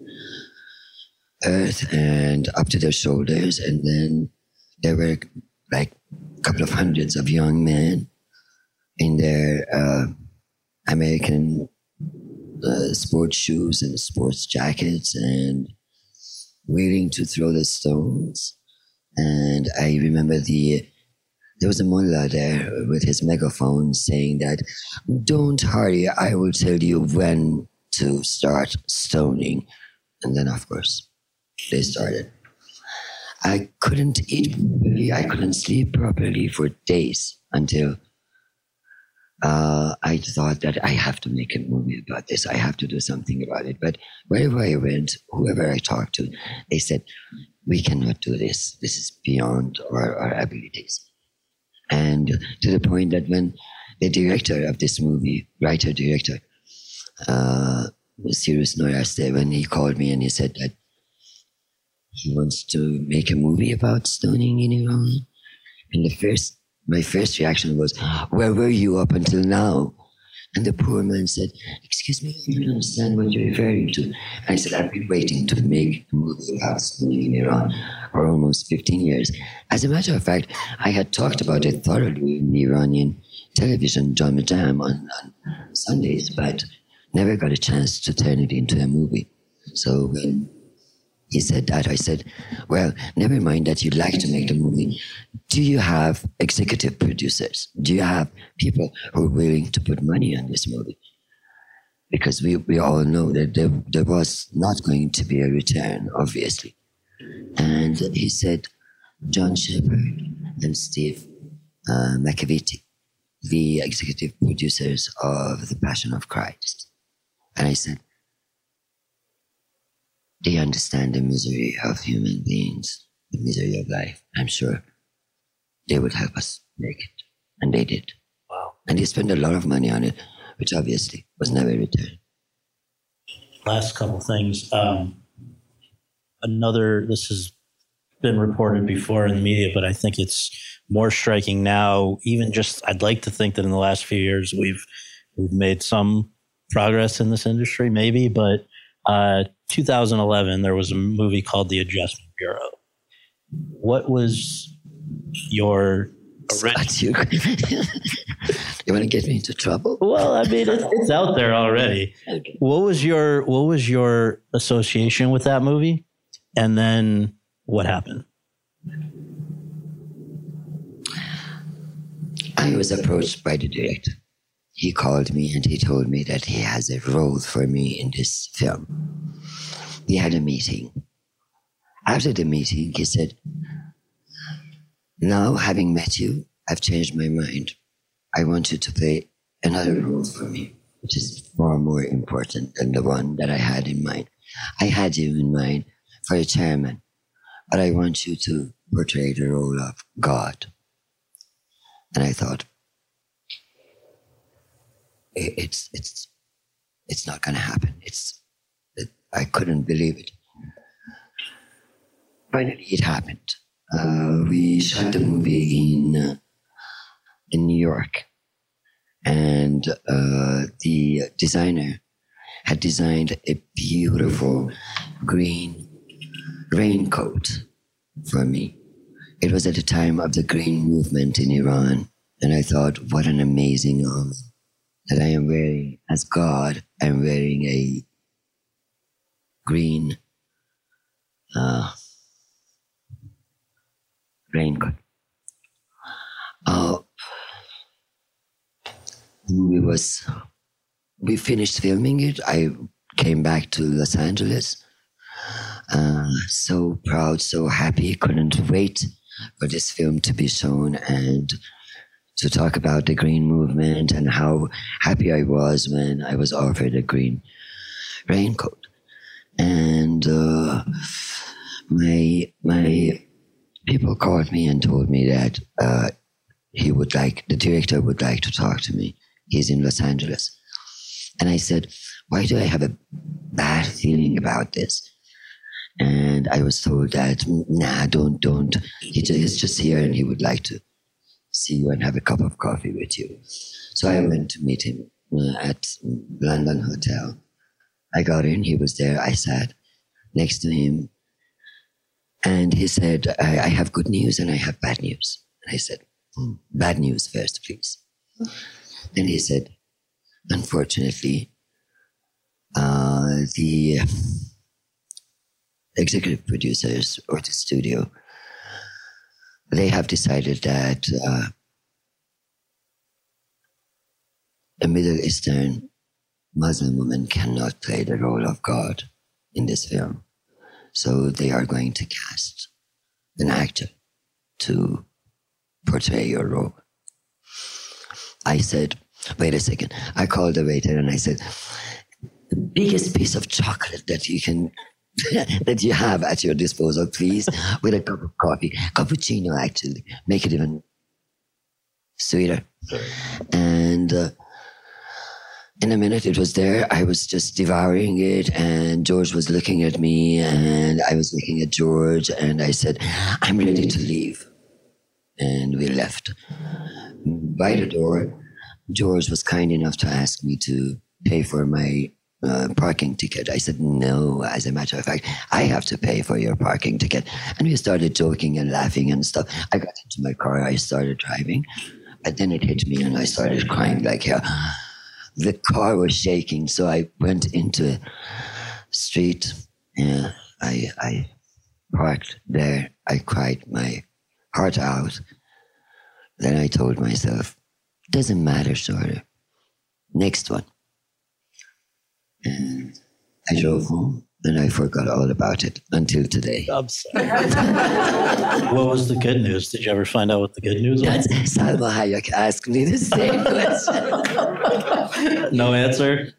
earth and up to their shoulders, and then there were like a couple of hundreds of young men in their uh, American uh, sports shoes and sports jackets and waiting to throw the stones. And I remember the there was a mullah there with his megaphone saying that, don't hurry, I will tell you when to start stoning. And then, of course, they started. I couldn't eat properly, I couldn't sleep properly for days until uh, I thought that I have to make a movie about this. I have to do something about it. But wherever I went, whoever I talked to, they said, we cannot do this. This is beyond our, our abilities. And to the point that when the director of this movie, writer-director, uh, Cyrus Noyaste, when he called me and he said that he wants to make a movie about stoning in Iran, and the first, my first reaction was, where were you up until now? And the poor man said, excuse me, I don't understand what you're referring to. And I said, I've been waiting to make a movie about stoning in Iran for almost fifteen years. As a matter of fact, I had talked about it thoroughly in Iranian television, John Madam, on, on Sundays, but never got a chance to turn it into a movie. So when he said that, I said, well, never mind that you'd like to make the movie. Do you have executive producers? Do you have people who are willing to put money on this movie? Because we, we all know that there, there was not going to be a return, obviously. And he said, John Shepard and Steve uh, McAvity. the executive producers of The Passion of Christ. And I said, they understand the misery of human beings, the misery of life. I'm sure they would help us make it. And they did. Wow. And they spent a lot of money on it, which obviously was never returned. Last couple things. Um, another, this has been reported before in the media, but I think it's more striking now. Even just, I'd like to think that in the last few years, we've we've made some progress in this industry, maybe, but uh, two thousand eleven, there was a movie called The Adjustment Bureau. What was your original? You, you want to get me into trouble? Well, I mean, it's, it's out there already. Okay. What was your What was your association with that movie, and then what happened? I was approached by the director. He called me and he told me that he has a role for me in this film. We had a meeting. After the meeting, he said, now, having met you, I've changed my mind. I want you to play another role for me, which is far more important than the one that I had in mind. I had you in mind for a chairman, but I want you to portray the role of God. And I thought, it's it's it's not going to happen. It's it, I couldn't believe it. Finally, it happened. Uh, we shot the movie in uh, in New York, and uh, the designer had designed a beautiful green raincoat for me. It was at the time of the green movement in Iran, and I thought, what an amazing honor that I am wearing, as God, I'm wearing a green uh, raincoat. Uh, we was, we finished filming it. I came back to Los Angeles. Uh, so proud, so happy, couldn't wait for this film to be shown and to talk about the green movement and how happy I was when I was offered a green raincoat. And uh, my my people called me and told me that uh, he would like, the director would like to talk to me. He's in Los Angeles. And I said, why do I have a bad feeling about this? And I was told that, nah, don't, don't. He just, he's just here and he would like to see you and have a cup of coffee with you. So I went to meet him uh, at London Hotel. I got in, he was there. I sat next to him and he said, I, I have good news and I have bad news. And I said, hmm, bad news first, please. Then he said, unfortunately, uh, the executive producers or the studio, they have decided that uh, a Middle Eastern Muslim woman cannot play the role of God in this film. So they are going to cast an actor to portray your role. I said, wait a second. I called the waiter and I said, the biggest piece of chocolate that you can that you have at your disposal, please, with a cup of coffee. Cappuccino, actually. Make it even sweeter. And uh, in a minute it was there. I was just devouring it, and George was looking at me, and I was looking at George, and I said, I'm ready to leave. And we left. By the door, George was kind enough to ask me to pay for my Uh, parking ticket. I said, no, as a matter of fact, I have to pay for your parking ticket. And we started joking and laughing and stuff. I got into my car, I started driving, but then it hit me and I started crying like hell. The car was shaking, so I went into the street and I, I parked there. I cried my heart out. Then I told myself, doesn't matter, Shorter. Next one. And I drove home and I forgot all about it until today. I'm sorry. What was the good news? Did you ever find out what the good news was? That's Salma Hayek asked me the same question. No answer?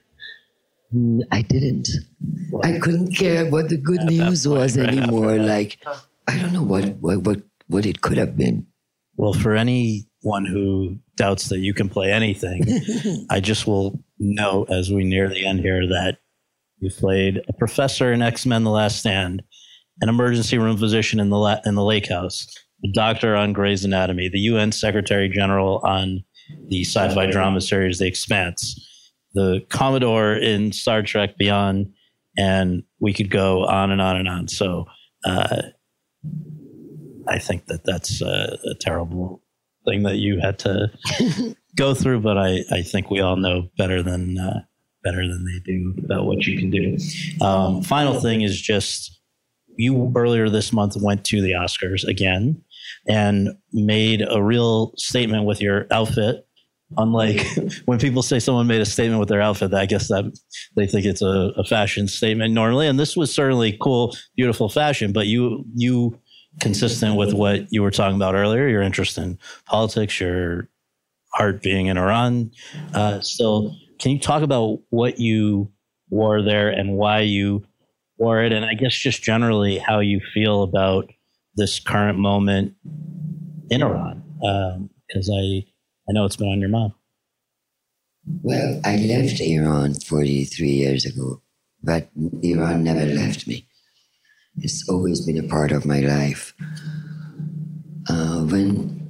I didn't. I couldn't care what the good news was anymore. Like, I don't know what, what, what, what it could have been. Well, for anyone who doubts that you can play anything, I just will note as we near the end here that you played a professor in X-Men The Last Stand, an emergency room physician in the La- in the Lake House, a doctor on Grey's Anatomy, the U N Secretary General on the sci-fi drama series The Expanse, the Commodore in Star Trek Beyond, and we could go on and on and on. So uh, I think that that's a, a terrible thing that you had to go through, but I, I think we all know better than uh, better than they do about what you can do. Um, final thing is just you earlier this month went to the Oscars again and made a real statement with your outfit. Unlike when people say someone made a statement with their outfit, I guess that they think it's a, a fashion statement normally. And this was certainly cool, beautiful fashion, but you, you consistent with what you were talking about earlier, your interest in politics, your heart being in Iran. Uh, still, can you talk about what you wore there and why you wore it? And I guess just generally how you feel about this current moment in Iran. Um, cause I, I know it's been on your mind. Well, I left Iran forty-three years ago, but Iran never left me. It's always been a part of my life. Uh, when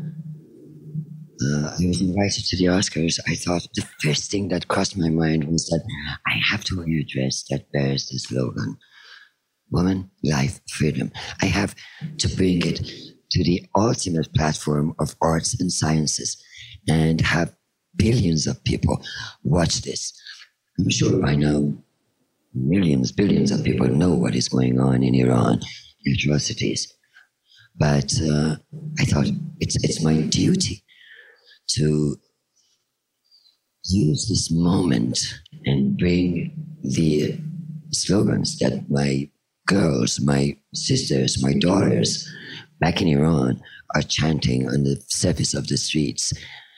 uh, I was invited to the Oscars, I thought the first thing that crossed my mind was that I have to wear a dress that bears the slogan, Woman, Life, Freedom. I have to bring it to the ultimate platform of arts and sciences and have billions of people watch this. I'm sure by now millions, billions of people know what is going on in Iran, atrocities. But uh, I thought it's it's my duty to use this moment and bring the slogans that my girls, my sisters, my daughters back in Iran are chanting on the surface of the streets,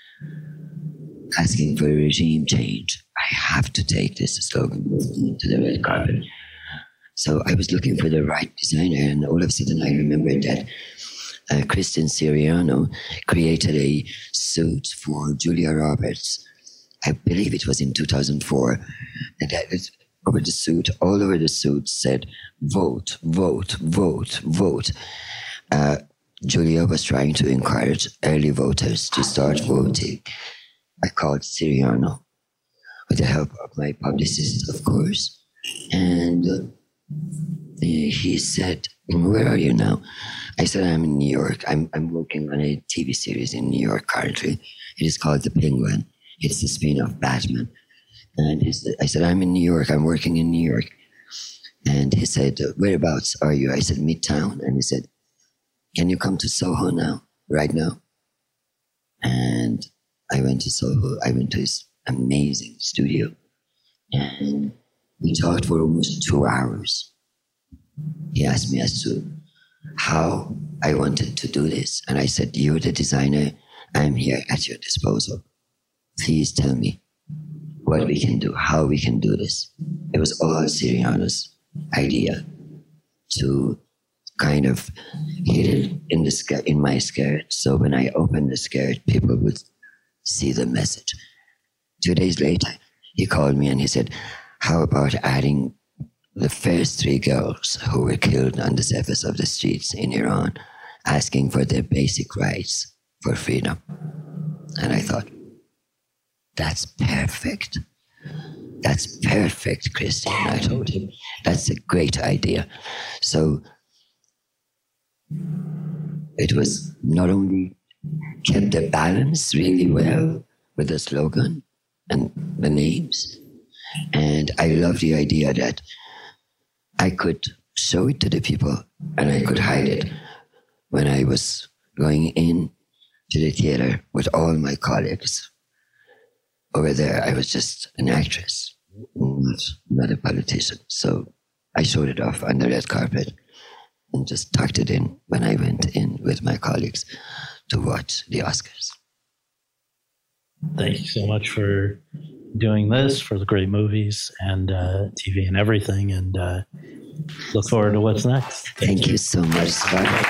asking for a regime change. I have to take this slogan to the red carpet. So I was looking for the right designer, and all of a sudden I remembered that uh, Kristen Siriano created a suit for Julia Roberts. I believe it was in two thousand four. And that was over the suit, all over the suit said, vote, vote, vote, vote. Uh, Julia was trying to encourage early voters to start voting. I called Siriano with the help of my publicist, of course. And uh, he said, where are you now? I said, I'm in New York. I'm, I'm working on a T V series in New York currently. It is called The Penguin. It's the spin-off Batman. And he said, I said, I'm in New York. I'm working in New York. And he said, whereabouts are you? I said, Midtown. And he said, can you come to Soho now, right now? And I went to Soho. I went to his amazing studio. And we talked for almost two hours. He asked me as to how I wanted to do this. And I said, you're the designer. I'm here at your disposal. Please tell me what we can do, how we can do this. It was all Siriano's idea to kind of hit it in the skirt, in my skirt. So when I opened the skirt, people would see the message. Two days later, he called me and he said, how about adding the first three girls who were killed on the surface of the streets in Iran, asking for their basic rights for freedom? And I thought, that's perfect. That's perfect, Christine, I told him. That's a great idea. So it was not only kept the balance really well with the slogan and the names, and I love the idea that I could show it to the people and I could hide it. When I was going in to the theater with all my colleagues, over there, I was just an actress, not, not a politician. So I showed it off on the red carpet and just tucked it in when I went in with my colleagues to watch the Oscars. Thank you so much for doing this, for the great movies and uh, T V and everything, and uh, look forward to what's next. Thank, Thank you. you so much, Scott.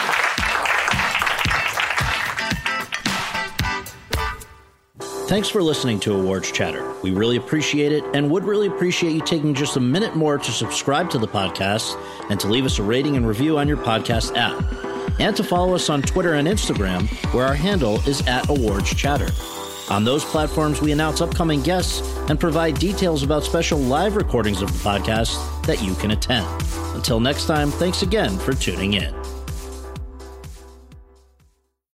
Thanks for listening to Awards Chatter. We really appreciate it and would really appreciate you taking just a minute more to subscribe to the podcast and to leave us a rating and review on your podcast app. And to follow us on Twitter and Instagram, where our handle is at Awards Chatter. On those platforms, we announce upcoming guests and provide details about special live recordings of the podcast that you can attend. Until next time, thanks again for tuning in.